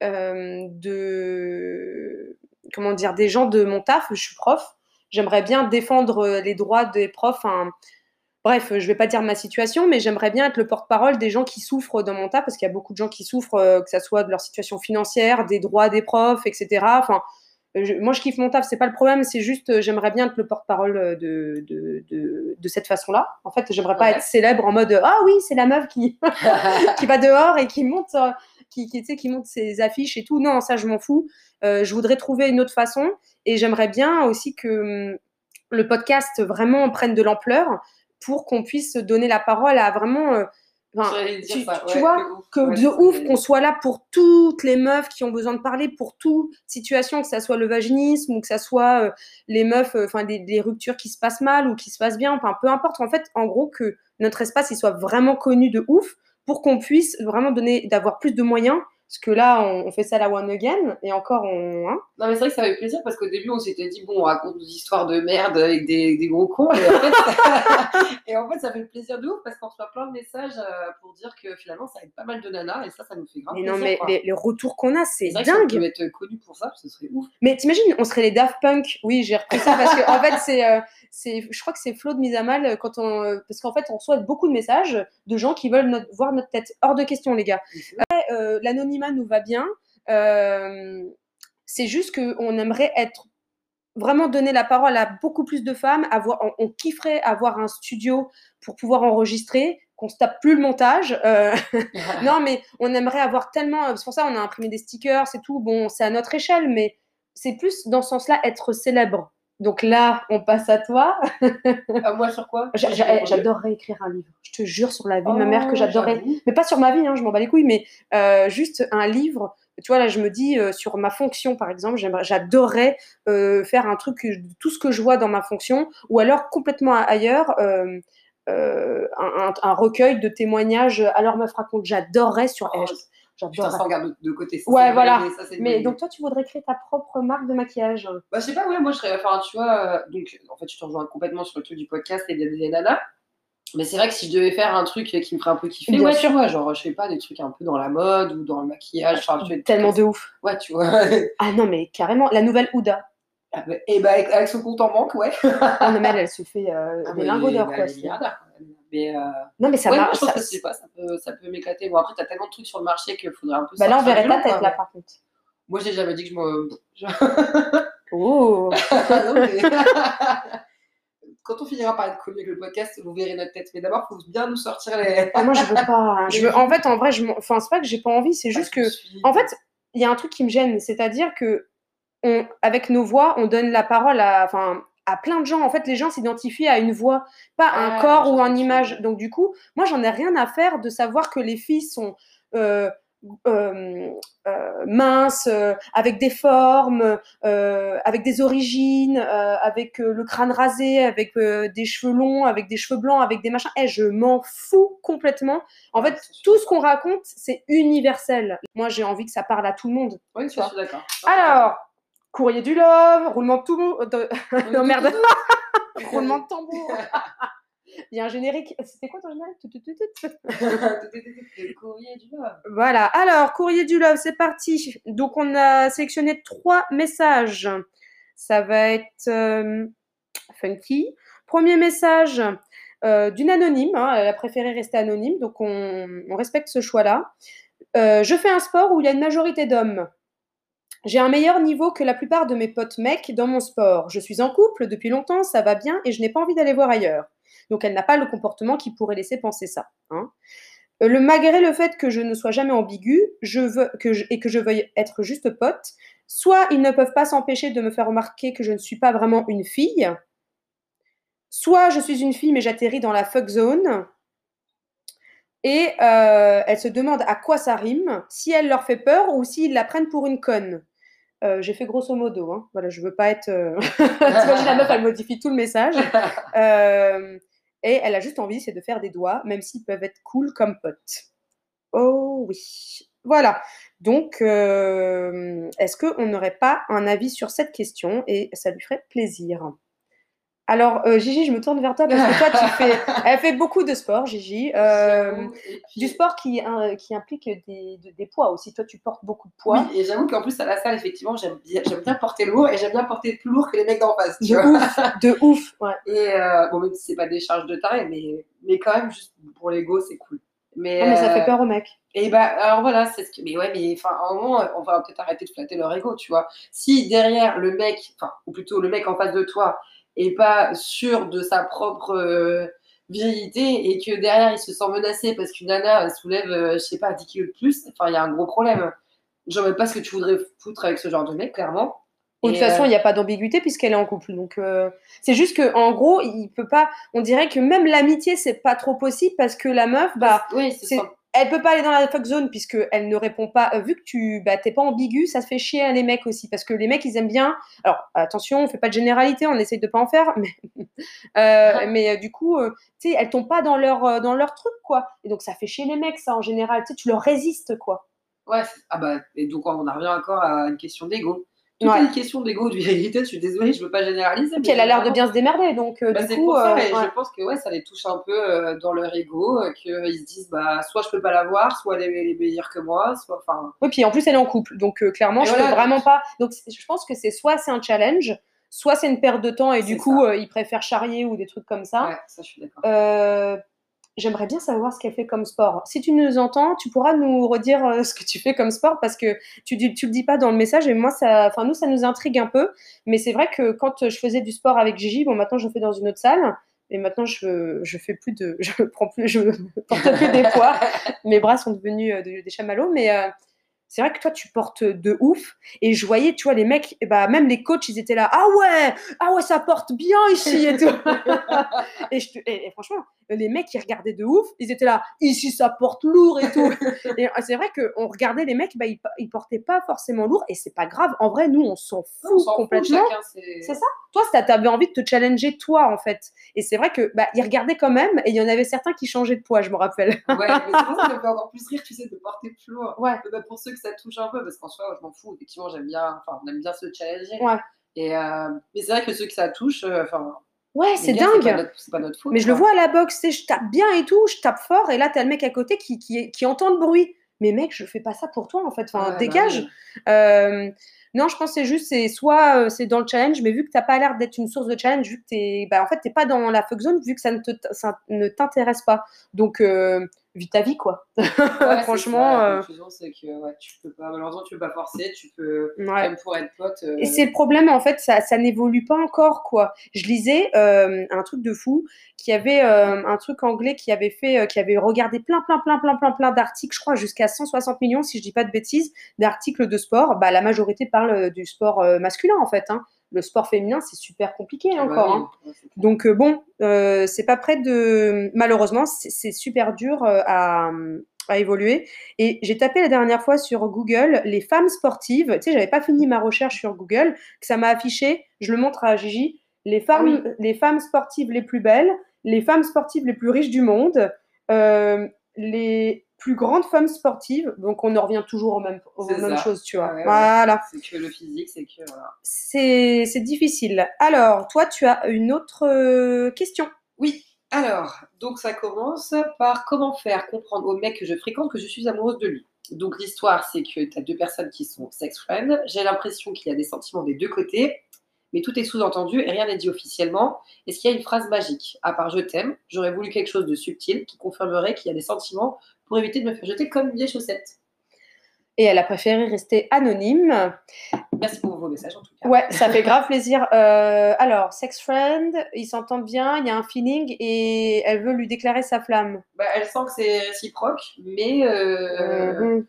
de comment dire des gens de mon taf. Je suis prof. J'aimerais bien défendre les droits des profs. Hein. Bref, je vais pas dire ma situation, mais j'aimerais bien être le porte-parole des gens qui souffrent dans mon taf, parce qu'il y a beaucoup de gens qui souffrent, que ça soit de leur situation financière, des droits des profs, etc. Enfin, moi, je kiffe mon taf, c'est pas le problème, c'est juste, j'aimerais bien être le porte-parole de cette façon-là. En fait, j'aimerais pas Ouais. être célèbre en mode ah oui, c'est la meuf qui, qui va dehors et qui monte, tu sais, qui monte ses affiches et tout. Non, ça, je m'en fous. Je voudrais trouver une autre façon, et j'aimerais bien aussi que le podcast vraiment prenne de l'ampleur pour qu'on puisse donner la parole à vraiment. J'allais dire ça, Tu ouais, vois, de ouf. que Ouais, de c'est ça, ouf j'allais qu'on dire. soit là pour toutes les meufs qui ont besoin de parler, pour toute situation, que ça soit le vaginisme ou que ça soit les meufs, enfin des ruptures qui se passent mal ou qui se passent bien, enfin peu importe. En fait, en gros, que notre espace il soit vraiment connu de ouf pour qu'on puisse vraiment d'avoir plus de moyens Parce que là, on fait ça à la one again, et encore, hein. Non, mais c'est vrai que ça fait plaisir parce qu'au début, on s'était dit, bon, on raconte des histoires de merde avec des gros cons. Et en fait, et en fait, ça fait plaisir de ouf parce qu'on reçoit plein de messages pour dire que finalement, ça aide pas mal de nanas et ça nous fait grave Mais plaisir. non, mais Quoi. les retours qu'on a, c'est C'est vrai que si on dingue. pouvait être connu pour ça, ce serait ouf. Mais t'imagines, on serait les Daft Punk. Oui, j'ai repris ça parce que en fait, je crois que c'est Flo de Mise à Mal quand parce qu'en fait, on reçoit beaucoup de messages de gens qui veulent voir notre tête. Hors de question, les gars. L'anonymat nous va bien. C'est juste qu'on aimerait être vraiment donner la parole à beaucoup plus de femmes. On kifferait avoir un studio pour pouvoir enregistrer, qu'on se tape plus le montage. Non, mais on aimerait avoir tellement. C'est pour ça qu'on a imprimé des stickers, c'est tout. Bon, c'est à notre échelle, mais c'est plus dans ce sens-là être célèbre. Donc là, on passe à toi. Moi, sur quoi J'adorerais écrire un livre. Je te jure sur la vie de ma mère que j'adorerais. J'avoue. Mais pas sur ma vie, hein, je m'en bats les couilles, mais juste un livre. Tu vois, là, je me dis, sur ma fonction, par exemple, j'adorerais faire un truc, tout ce que je vois dans ma fonction, ou alors complètement ailleurs, un recueil de témoignages. Alors, meuf raconte, j'adorerais sur... Putain, ça regarde de côté. Ça, ouais, voilà. Ça, mais donc, toi, tu voudrais créer ta propre marque de maquillage? Bah, je sais pas, ouais, moi, je serais. Enfin, tu vois, donc, en fait, je te rejoins complètement sur le truc du podcast et des nanas. Mais c'est vrai que si je devais faire un truc qui me ferait un peu kiffer, Bien ouais, sûr. tu vois, genre, je fais pas des trucs un peu dans la mode ou dans le maquillage. Enfin, tu fais Tellement de ouf. Ouais, tu vois. Ah non, mais carrément, la nouvelle Ouda. Et bah, avec son compte en banque, ouais. Oh non, mais elle se fait des lingots d'or, quoi. Mais non, mais ça ouais, va. moi, je pense que je sais pas, ça peut m'éclater. Bon, après, t'as tellement de trucs sur le marché qu'il faudrait un peu. Bah là, on sortir verrait du ta lot, tête, quoi. là, par contre. Moi, j'ai jamais dit que je me. Oh. Non, mais... Quand on finira par être connu avec le podcast, vous verrez notre tête. Mais d'abord, il faut bien nous sortir les. Ah, moi, je veux pas. En fait, en vrai, enfin, c'est pas que j'ai pas envie, c'est juste que. En fait, il y a un truc qui me gêne, c'est-à-dire que avec nos voix, on donne la parole à plein de gens. En fait, les gens s'identifient à une voix, pas à un corps ou une image. Donc, du coup, moi, j'en ai rien à faire de savoir que les filles sont minces, avec des formes, avec des origines, avec le crâne rasé, avec des cheveux longs, avec des cheveux blancs, avec des machins. Je m'en fous complètement. En fait, tout ce qu'on raconte, c'est universel. Moi, j'ai envie que ça parle à tout le monde. Oui, je suis d'accord. Alors, courrier du love, roulement de tambour. Non, merde. Roulement de tambour. Il y a un générique. C'était quoi ton générique? Courrier du love. Voilà. Alors, courrier du love, c'est parti. Donc, on a sélectionné 3 messages. Ça va être funky. Premier message d'une anonyme. Hein, elle a préféré rester anonyme, donc on respecte ce choix-là. Je fais un sport où il y a une majorité d'hommes. J'ai un meilleur niveau que la plupart de mes potes mecs dans mon sport. Je suis en couple depuis longtemps, ça va bien et je n'ai pas envie d'aller voir ailleurs. Donc elle n'a pas le comportement qui pourrait laisser penser ça. Hein. Malgré le fait que je ne sois jamais ambiguë et que je veuille être juste pote, soit ils ne peuvent pas s'empêcher de me faire remarquer que je ne suis pas vraiment une fille, soit je suis une fille mais j'atterris dans la fuck zone. Et elle se demande à quoi ça rime, si elle leur fait peur ou s'ils la prennent pour une conne. J'ai fait grosso modo. Hein. Voilà, je veux pas être. T'imagines, la meuf, elle modifie tout le message. Et elle a juste envie, c'est de faire des doigts, même s'ils peuvent être cool comme potes. Oh oui. Voilà. Donc, est-ce qu'on n'aurait pas un avis sur cette question? Et ça lui ferait plaisir. Alors, Gigi, je me tourne vers toi parce que toi, elle fait beaucoup de sport, Gigi. Du sport qui implique des poids aussi. Toi, tu portes beaucoup de poids. Oui, et j'avoue qu'en plus, à la salle, effectivement, j'aime bien porter lourd et j'aime bien porter plus lourd que les mecs d'en face. Tu vois. De ouf, ouais. Et bon, même si c'est pas des charges de taré, mais quand même, juste pour l'ego, c'est cool. Mais ça fait peur aux mecs. Et bah, alors voilà, c'est ce que. Mais ouais, mais enfin, à un moment, on va peut-être arrêter de flatter leur ego, tu vois. Si derrière le mec, enfin, ou plutôt le mec en face de toi, est pas sûr de sa propre virilité et que derrière il se sent menacé parce qu'une nana soulève, je sais pas, 10 kilos de plus, enfin, il y a un gros problème. Genre, même pas ce que tu voudrais foutre avec ce genre de mec, clairement. De toute façon, il n'y a pas d'ambiguïté puisqu'elle est en couple. Donc, c'est juste qu'en gros, il peut pas. On dirait que même l'amitié, c'est pas trop possible parce que la meuf, oui, elle peut pas aller dans la fuck zone puisqu'elle ne répond pas. Vu que t'es pas ambigu, ça se fait chier à les mecs aussi parce que les mecs, ils aiment bien. Alors, attention, on fait pas de généralité, on essaye de pas en faire. Mais du coup, tu sais, elles tombent pas dans leur truc, quoi. Et donc, ça fait chier les mecs, ça, en général. Tu sais, tu leur résistes, quoi. Ouais, ah bah, et donc on en revient encore à une question d'ego. Tout est Ouais. une question d'ego, de vérité. Je suis désolée, je veux pas généraliser, Et puis mais elle a l'air de vraiment, bien se démerder, donc bah, du c'est coup, pour ça et je ouais. pense que ouais, ça les touche un peu, dans leur ego, qu'ils se disent: «Bah, soit je peux pas l'avoir, soit elle est meilleure que moi, soit» enfin Oui, puis en plus elle est en couple, donc clairement et je peux voilà, donc vraiment pas. Donc je pense que c'est soit c'est un challenge, soit c'est une perte de temps et du c'est coup ça. ils préfèrent charrier ou des trucs comme ça. Ouais, ça, je suis d'accord. Euh, J'aimerais bien savoir ce qu'elle fait comme sport. Si tu nous entends, tu pourras nous redire ce que tu fais comme sport parce que tu le dis pas dans le message et moi ça, enfin nous ça nous intrigue un peu. Mais c'est vrai que quand je faisais du sport avec Gigi, bon maintenant je fais dans une autre salle et maintenant je fais plus de, je prends plus, je porte plus des poids. Mes bras sont devenus des chamallows, mais c'est vrai que toi, tu portes de ouf. Et je voyais, tu vois, les mecs, et bah, même les coachs, ils étaient là. Ah ouais, ça porte bien ici et tout. Et franchement, les mecs, ils regardaient de ouf. Ils étaient là. Ici, ça porte lourd et tout. Et c'est vrai qu'on regardait les mecs, bah, ils portaient pas forcément lourd. Et c'est pas grave. En vrai, nous, on s'en Non, on fout s'en fout, complètement. chacun C'est c'est ça. Toi, t'avais envie de te challenger, toi, en fait. Et c'est vrai que bah, ils regardaient quand même. Et il y en avait certains qui changeaient de poids, je me rappelle. ouais, mais c'est pour ça que ça me fait encore plus rire, tu sais, de porter plus lourd. Ouais, Mais bah, pour ceux que ça touche un peu, parce qu'en soi, je m'en fous, effectivement, j'aime bien, enfin, on aime bien se challenger. ouais. Et mais c'est vrai que ceux que ça touche, enfin, Ouais, les c'est gars, dingue. c'est pas notre faute, Mais je le quoi. vois à la boxe, tu sais, je tape bien et tout, je tape fort, et là, t'as le mec à côté qui entend le bruit. Mais mec, je fais pas ça pour toi, en fait. Enfin, Ouais, bah dégage. oui. Euh, non, je pense que c'est juste, c'est soit c'est dans le challenge, mais vu que t'as pas l'air d'être une source de challenge, vu que bah, en fait, t'es pas dans la fuck zone, vu que ça ne t'intéresse pas. Donc, vis ta vie, quoi. Ouais, c'est ça, Franchement, la conclusion, c'est que ouais, tu peux pas, malheureusement, tu peux pas forcer, tu peux, ouais. même pour être pote, Et c'est le problème, en fait, ça n'évolue pas encore, quoi. Je lisais un truc de fou, qui avait un truc anglais qui avait regardé plein d'articles, je crois jusqu'à 160 millions, si je dis pas de bêtises, d'articles de sport. Bah, la majorité parle du sport masculin, en fait. Hein. Le sport féminin, c'est super compliqué ah bah encore. oui, Hein. ouais, c'est clair. Donc, bon, c'est pas prêt de. Malheureusement, c'est super dur à évoluer. Et j'ai tapé la dernière fois sur Google les femmes sportives. Tu sais, j'avais pas fini ma recherche sur Google, que ça m'a affiché. Je le montre à Gigi. Ah oui, Les femmes sportives les plus belles, les femmes sportives les plus riches du monde, les plus grandes femmes sportives. Donc, on en revient toujours aux c'est mêmes ça. choses, tu Ouais, vois. ouais, ouais. Voilà. C'est que le physique, c'est que voilà. C'est difficile. Alors, toi, tu as une autre question. Oui, alors, donc ça commence par comment faire comprendre au mec que je fréquente que je suis amoureuse de lui. Donc l'histoire, c'est que tu as deux personnes qui sont sex friends. J'ai l'impression qu'il y a des sentiments des deux côtés, mais tout est sous-entendu et rien n'est dit officiellement. Est-ce qu'il y a une phrase magique? À part je t'aime, j'aurais voulu quelque chose de subtil qui confirmerait qu'il y a des sentiments pour éviter de me faire jeter comme une vieille chaussette. Et elle a préféré rester anonyme. Merci pour vos messages en tout cas. Ouais, ça fait grave plaisir. Alors, sex friend, ils s'entendent bien, il y a un feeling et elle veut lui déclarer sa flamme. Bah, elle sent que c'est réciproque, mais Mhm.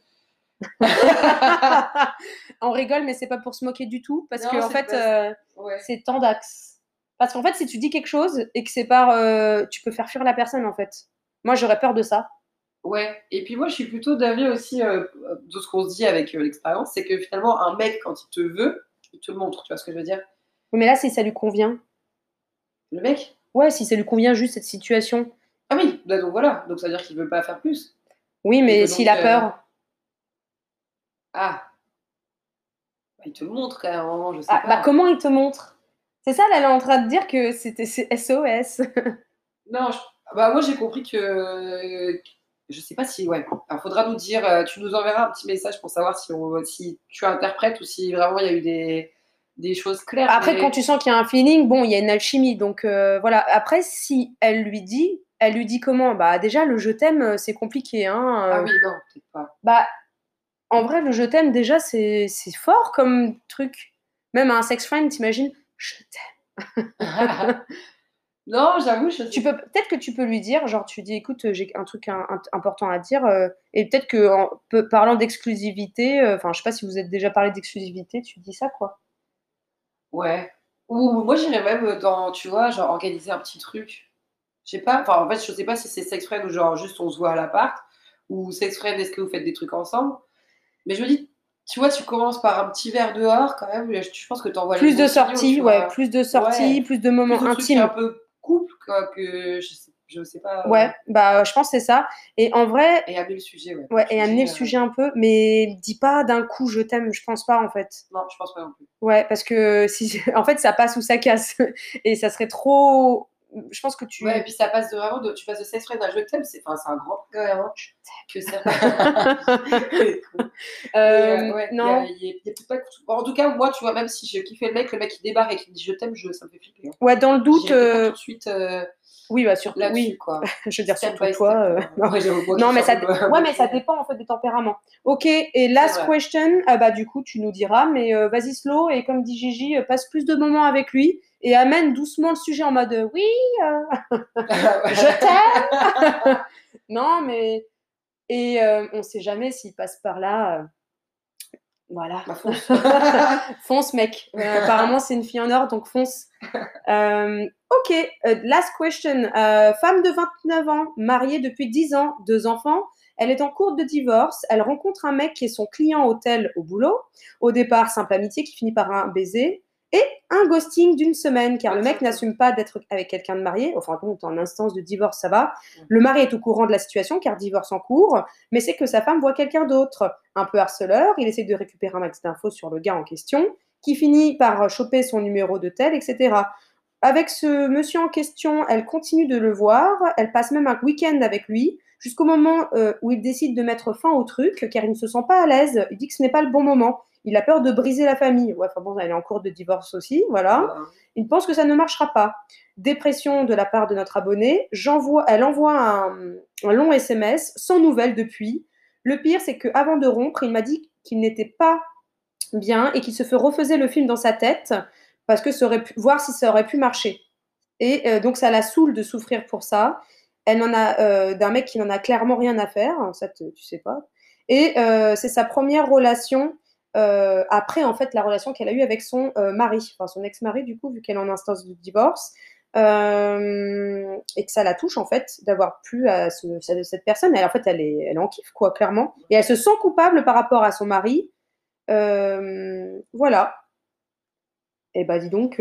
On rigole, mais c'est pas pour se moquer du tout, parce que non, en c'est fait, pas. Ouais. c'est tant d'axes. Parce qu'en fait, si tu dis quelque chose et que c'est par, tu peux faire fuir la personne en fait. Moi, j'aurais peur de ça. Ouais, et puis moi je suis plutôt d'avis aussi, de ce qu'on se dit avec, l'expérience, c'est que finalement un mec quand il te veut, il te le montre, tu vois ce que je veux dire? Oui, mais là, si ça lui convient. Le mec? Ouais, si ça lui convient juste cette situation. Ah oui, bah, donc voilà, donc ça veut dire qu'il veut pas faire plus Oui, et que mais s'il donc, a peur. ah, bah, il te le montre quand même à un moment, je sais Ah, bah pas. comment il te montre? C'est ça, là, elle est en train de dire que c'est SOS. Non, bah, moi j'ai compris que je sais pas si ouais, alors faudra nous dire, tu nous enverras un petit message pour savoir si tu interprètes ou si vraiment il y a eu des choses claires, Après, quand mais tu sens qu'il y a un feeling, bon, il y a une alchimie. Donc voilà. Après, si elle lui dit comment? Bah déjà, le je t'aime, c'est compliqué. Hein. ah oui, non, peut-être pas. Bah, en vrai, le je t'aime, déjà, c'est fort comme truc. Même à un sex friend, t'imagines, je t'aime. Non, j'avoue, je sais Peut-être que tu peux lui dire, genre, tu dis, écoute, j'ai un truc important à dire. Et peut-être que, parlant d'exclusivité, enfin, je sais pas si vous êtes déjà parlé d'exclusivité, tu dis ça, quoi. ouais. Ou moi j'irais même dans, tu vois, genre organiser un petit truc. Je sais pas, enfin en fait je sais pas si c'est sex friend ou genre juste on se voit à l'appart, ou sex friend est-ce que vous faites des trucs ensemble. Mais je me dis, tu vois, tu commences par un petit verre dehors quand même, je pense que tu envoies les Plus bons de signaux, sorties, tu ouais, vois. plus de sorties, Ouais, plus de plus moments de trucs un intimes. peu couple quoi, que Je sais pas. Ouais, bah, je pense que c'est ça. Et en vrai, Et amener le sujet, ouais. ouais, et amener le sujet un peu, mais dis pas d'un coup je t'aime, je pense pas en fait. Non, je pense pas non plus. Ouais, parce que si, en fait, ça passe ou ça casse. Et ça serait trop. Je pense que Ouais, et tu. puis ça passe tu passes de sex friend à je t'aime, c'est un grand truc quand même, hein. Que ça. Mais ouais, Non. il y a peut-être pas. Bon, en tout cas, moi, tu vois, même si je kiffais le mec qui débarque et qui me dit je t'aime, ça me fait flipper, hein. Ouais, dans le doute. J'irai peut-être pas tout de suite Oui, bah surtout, là-dessus, oui. quoi. Je veux dire, Step surtout by step, toi. quoi. Ouais, j'avoue, moi Non, qui mais suis un ça, peu ouais, mais ça bloquée. dépend en fait des tempéraments. Ok, et C'est last vrai. question, bah du coup, tu nous diras, mais vas-y slow, et comme dit Gigi, passe plus de moments avec lui, et amène doucement le sujet en mode oui, je t'aime. Non, mais. Et on sait jamais s'il passe par là. Voilà. Bah, fonce. Fonce, mec. Apparemment, c'est une fille en or, donc fonce. Ok, last question. Femme de 29 ans, mariée depuis 10 ans, 2 enfants. Elle est en cours de divorce. Elle rencontre un mec qui est son client hôtel au boulot. Au départ, simple amitié qui finit par un baiser. Et un ghosting d'une semaine, car le mec n'assume pas d'être avec quelqu'un de marié. Enfin, bon, en instance de divorce, ça va. Le mari est au courant de la situation, car divorce en cours, mais c'est que sa femme voit quelqu'un d'autre. Un peu harceleur, il essaie de récupérer un max d'infos sur le gars en question, qui finit par choper son numéro de tel, etc. Avec ce monsieur en question, elle continue de le voir, elle passe même un week-end avec lui, jusqu'au moment où il décide de mettre fin au truc, car il ne se sent pas à l'aise, il dit que ce n'est pas le bon moment, il a peur de briser la famille. Ouais, enfin bon, elle est en cours de divorce aussi, voilà. Il pense que ça ne marchera pas. Dépression de la part de notre abonnée, elle envoie un long SMS, sans nouvelles depuis. Le pire, c'est qu'avant de rompre, il m'a dit qu'il n'était pas bien et qu'il se refaisait le film dans sa tête parce que voir si ça aurait pu marcher. Et donc ça la saoule de souffrir pour ça. Elle en a d'un mec qui n'en a clairement rien à faire, hein, ça tu sais pas. Et c'est sa première relation après en fait la relation qu'elle a eue avec son mari, enfin son ex-mari du coup vu qu'elle est en instance de divorce. Et que ça la touche en fait d'avoir plu à cette personne. Elle, en fait, elle est en kiff quoi, clairement. Et elle se sent coupable par rapport à son mari. Voilà. Et bah dis donc,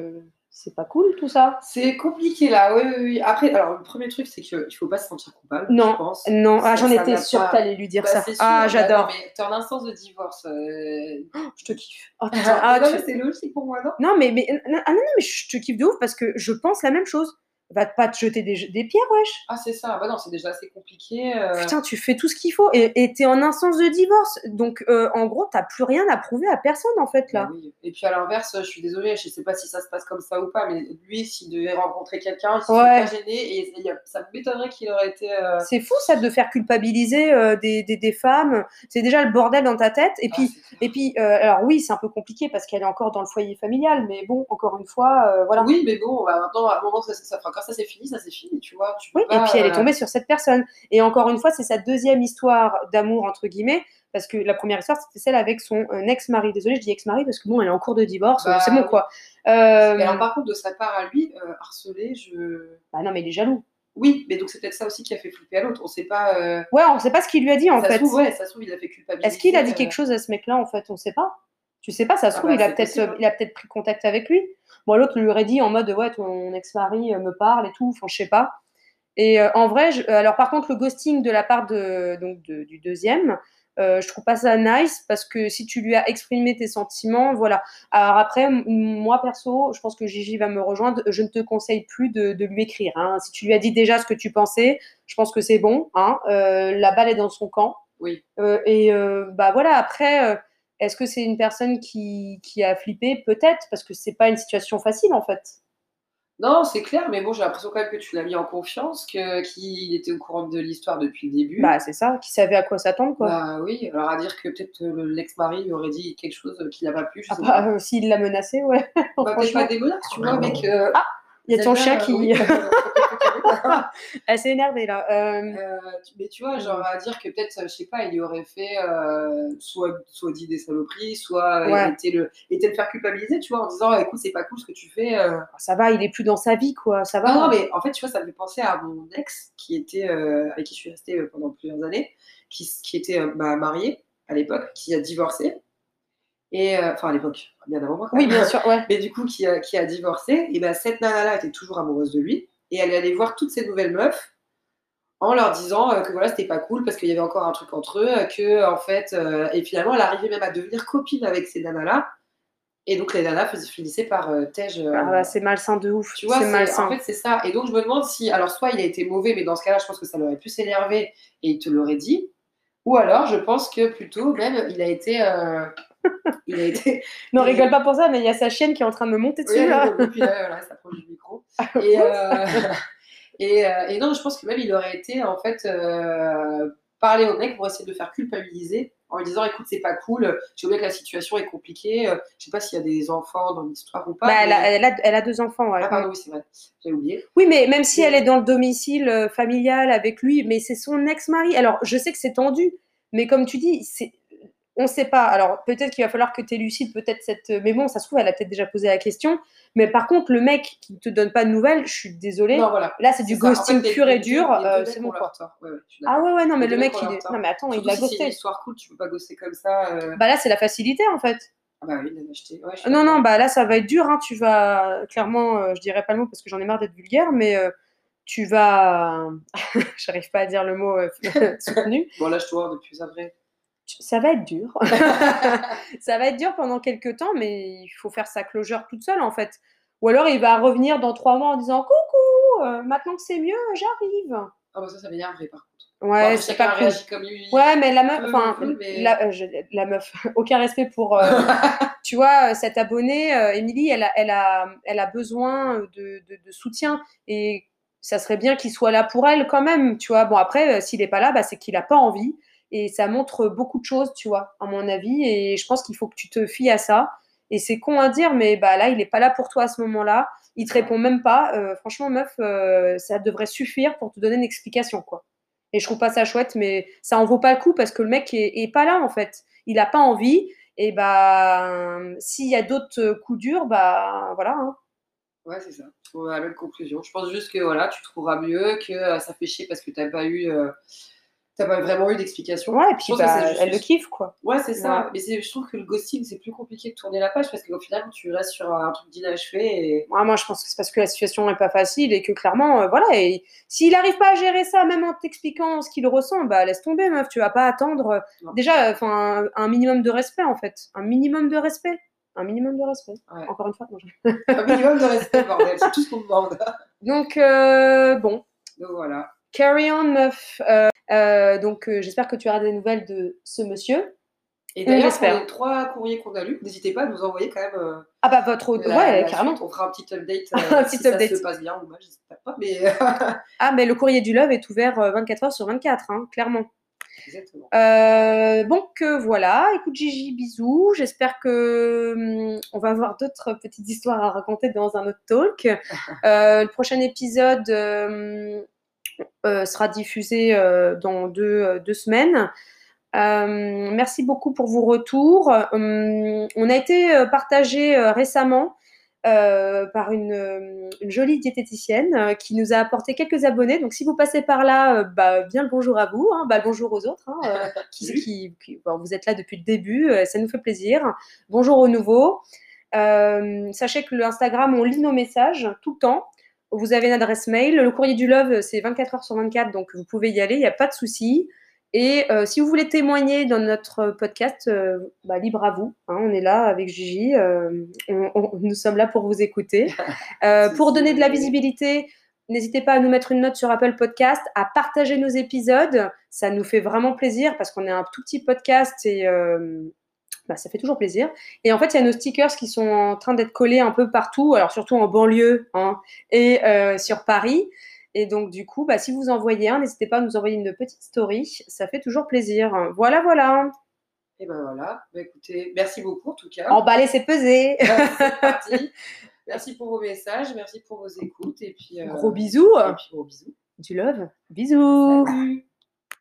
c'est pas cool tout ça. C'est compliqué là, oui, oui, oui. Après, alors le premier truc, c'est qu'il faut pas se sentir coupable, je Non, pense. non, ah, j'en Ça étais n'a sûre que pas. t'allais lui dire Bah, ça. c'est sûr. Ah, Bah, non, j'adore. mais t'es en instance de divorce. Je te kiffe. Oh putain, Mais non, mais c'est logique pour moi, non? Non, ah, non, non, mais je te kiffe de ouf parce que je pense la même chose. Va pas te jeter des pierres, wesh. Ah, c'est ça. Bah non, c'est déjà assez compliqué. Putain, tu fais tout ce qu'il faut et t'es en instance de divorce. Donc, en gros, t'as plus rien à prouver à personne, en fait, Bah là. oui. Et puis à l'inverse, je suis désolée, je sais pas si ça se passe comme ça ou pas, mais lui, s'il devait rencontrer quelqu'un, il se serait pas gêné et ça m'étonnerait qu'il aurait été. C'est fou, ça, de faire culpabiliser des femmes. C'est déjà le bordel dans ta tête. Et Ah, puis, c'est clair. alors oui, c'est un peu compliqué parce qu'elle est encore dans le foyer familial. Mais bon, encore une fois, voilà. Oui, mais bon, bah, maintenant, à un moment, quand ça c'est fini, tu vois. Tu Oui, peux et pas. puis elle est tombée sur cette personne. Et encore une fois, c'est sa deuxième histoire d'amour, entre guillemets, parce que la première histoire, c'était celle avec son ex-mari. Désolée, je dis ex-mari parce que bon, elle est en cours de divorce, c'est bon Bah oui. quoi. Mais alors, par contre, de sa part à lui, harcelé, Bah non, mais il est jaloux. Oui, mais donc c'est peut-être ça aussi qui a fait flipper à l'autre. On sait pas. Ouais, on sait pas ce qu'il lui a dit en Ça se fait. trouve, ouais, ça se trouve, il a fait culpabiliser. Est-ce qu'il a dit quelque chose à ce mec-là en fait? On sait pas. Tu sais pas, ça se trouve, bah, il a c'est possible, hein. peut-être pris contact avec lui. Bon, l'autre lui aurait dit en mode, ouais, ton ex-mari me parle et tout, enfin, je sais pas. Et en vrai, alors par contre, le ghosting de la part du deuxième, je trouve pas ça nice parce que si tu lui as exprimé tes sentiments, voilà. Alors après, moi perso, je pense que Gigi va me rejoindre. Je ne te conseille plus de lui écrire, hein. Si tu lui as dit déjà ce que tu pensais, je pense que c'est bon, hein. La balle est dans son camp. Oui. Et bah voilà, après, est-ce que c'est une personne qui a flippé? Peut-être, parce que c'est pas une situation facile en fait. Non, c'est clair, mais bon, j'ai l'impression quand même que tu l'as mis en confiance, qu'il était au courant de l'histoire depuis le début. Bah c'est ça, qui savait à quoi s'attendre quoi. Bah oui, alors à dire que peut-être l'ex-mari lui aurait dit quelque chose qui n'a pas plu, je Ah sais bah, pas. s'il l'a menacé, ouais. Bah, peut-être pas Franchement. des menaces, tu vois, mec. Ah, il y a ton chien qui. Oui. Elle s'est énervée là. Mais tu vois, genre à dire que peut-être, je sais pas, il lui aurait fait soit dit des saloperies, soit Ouais. été le faire culpabiliser, tu vois, en disant écoute, c'est pas cool ce que tu fais. Ça va, il est plus dans sa vie, quoi. Ça va. Non, mais en fait, tu vois, ça me fait penser à mon ex qui était avec qui je suis restée pendant plusieurs années, qui était marié à l'époque, qui a divorcé. Et enfin à l'époque, bien avant moi quand Oui, même. bien sûr, ouais. Mais du coup qui a divorcé et bah cette nana là était toujours amoureuse de lui et elle est allée voir toutes ces nouvelles meufs en leur disant que voilà, c'était pas cool parce qu'il y avait encore un truc entre eux, que en fait, et finalement, elle arrivait même à devenir copine avec ces nanas-là. Et donc les nanas finissaient par tège. Ah bah, c'est malsain de ouf. Tu vois, C'est en malsain. fait, c'est ça. Et donc je me demande si, alors soit il a été mauvais, mais dans ce cas-là, je pense que ça l'aurait plus énervé et il te l'aurait dit. Ou alors, je pense que plutôt, même, il a été. Non, rigole pas pour ça, mais il y a sa chienne qui est en train de me monter dessus. Oui, Là. rigole. Et puis là, voilà, ça approche du micro. Et non, je pense que même il aurait été, en fait, parler au mec pour essayer de le faire culpabiliser en lui disant écoute, c'est pas cool, j'ai oublié que la situation est compliquée, je sais pas s'il y a des enfants dans l'histoire ou pas. Bah, Mais... elle a 2 enfants. Ouais. Ah, pardon, oui, c'est vrai, j'ai oublié. Oui, mais même si elle est dans le domicile familial avec lui, mais c'est son ex-mari. Alors, je sais que c'est tendu, mais comme tu dis, on ne sait pas. Alors, peut-être qu'il va falloir que tu élucides peut-être cette. Mais bon, ça se trouve, elle a peut-être déjà posé la question. Mais par contre, le mec qui ne te donne pas de nouvelles, je suis désolée. Non, voilà. Là, c'est du ghosting pur et dur. C'est bon, quoi. Ouais, ah ouais, non, mais le mec, non, mais attends, surtout il l'a si ghosté. C'est une histoire cool, tu peux pas ghoster comme ça. Bah là, c'est la facilité, en fait. Ah bah oui, il l'a acheté. Ouais, non, bah là, ça va être dur. Hein. Tu vas, clairement, je dirais pas le mot parce que j'en ai marre d'être vulgaire, mais tu vas. J'arrive pas à dire le mot soutenu. Bon, là, je te vois depuis après. Ça va être dur. Ça va être dur pendant quelques temps, mais il faut faire sa closure toute seule, en fait. Ou alors, il va revenir dans 3 mois en disant coucou, maintenant que c'est mieux, j'arrive. Ah bah ça m'énerverait par contre. Ouais, bon, c'est pas cool. réagit comme lui. Ouais, mais la meuf, enfin, la meuf, aucun respect pour, tu vois, cette abonnée, Émilie, elle a besoin de soutien et ça serait bien qu'il soit là pour elle quand même, tu vois. Bon, après, s'il n'est pas là, bah, c'est qu'il n'a pas envie et ça montre beaucoup de choses, tu vois, à mon avis. Et je pense qu'il faut que tu te fies à ça. Et c'est con à dire, mais bah, là, il n'est pas là pour toi à ce moment-là. Il te répond même pas. Franchement, meuf, ça devrait suffire pour te donner une explication, quoi. Et je trouve pas ça chouette, mais ça en vaut pas le coup parce que le mec est pas là, en fait. Il a pas envie. Et bah, s'il y a d'autres coups durs, bah voilà. Hein. Ouais, c'est ça. Faut la même conclusion. Je pense juste que voilà, tu trouveras mieux, que ça fait chier parce que t'as pas vraiment eu d'explication. Ouais, et puis bah, elle le kiffe, quoi. Ouais, c'est ça. Mais je trouve que le ghosting, c'est plus compliqué de tourner la page parce qu'au final, tu restes sur un truc d'inachevé. Et... Ouais, moi, je pense que c'est parce que la situation n'est pas facile et que clairement, voilà. Et s'il n'arrive pas à gérer ça, même en t'expliquant ce qu'il ressent, bah laisse tomber, meuf. Tu vas pas attendre. Déjà, enfin, un minimum de respect, en fait. Un minimum de respect. Un minimum de respect. Ouais. Encore une fois. Un minimum de respect, bordel. C'est tout ce qu'on demande. Donc, bon. Donc voilà. Carry on, meuf. Donc, j'espère que tu auras des nouvelles de ce monsieur. Et d'ailleurs, pour les 3 courriers qu'on a lus, n'hésitez pas à nous envoyer quand même. Ah bah votre ouais, carrément. On fera un petit update si ça se passe bien ou mal, j'espère pas. Mais ah, mais le courrier du Love est ouvert 24 heures sur 24, hein, clairement. Exactement. Donc voilà, écoute Gigi, bisous. J'espère que on va avoir d'autres petites histoires à raconter dans un autre talk. Le prochain épisode sera diffusé dans 2 semaines. Merci beaucoup pour vos retours. On a été partagé récemment par une jolie diététicienne qui nous a apporté quelques abonnés. Donc, si vous passez par là, bien le bonjour à vous, hein, le bonjour aux autres bon, vous êtes là depuis le début. Ça nous fait plaisir. Bonjour aux nouveaux. Sachez que l'Instagram, on lit nos messages tout le temps. Vous avez une adresse mail. Le courrier du Love, c'est 24 heures sur 24, donc vous pouvez y aller, il n'y a pas de souci. Et si vous voulez témoigner dans notre podcast, libre à vous. Hein, on est là avec Gigi. Nous sommes là pour vous écouter. Pour donner de la visibilité, n'hésitez pas à nous mettre une note sur Apple Podcast, à partager nos épisodes. Ça nous fait vraiment plaisir parce qu'on est un tout petit podcast et ça fait toujours plaisir. Et en fait, il y a nos stickers qui sont en train d'être collés un peu partout, alors surtout en banlieue et sur Paris. Et donc, du coup, si vous envoyez un, n'hésitez pas à nous envoyer une petite story. Ça fait toujours plaisir. Voilà. Et ben voilà. Écoutez, merci beaucoup en tout cas. Emballer, c'est peser. C'est parti. Merci pour vos messages, merci pour vos écoutes. Et puis, gros bisous. Et puis, gros bisous. Du love. Bisous. Salut.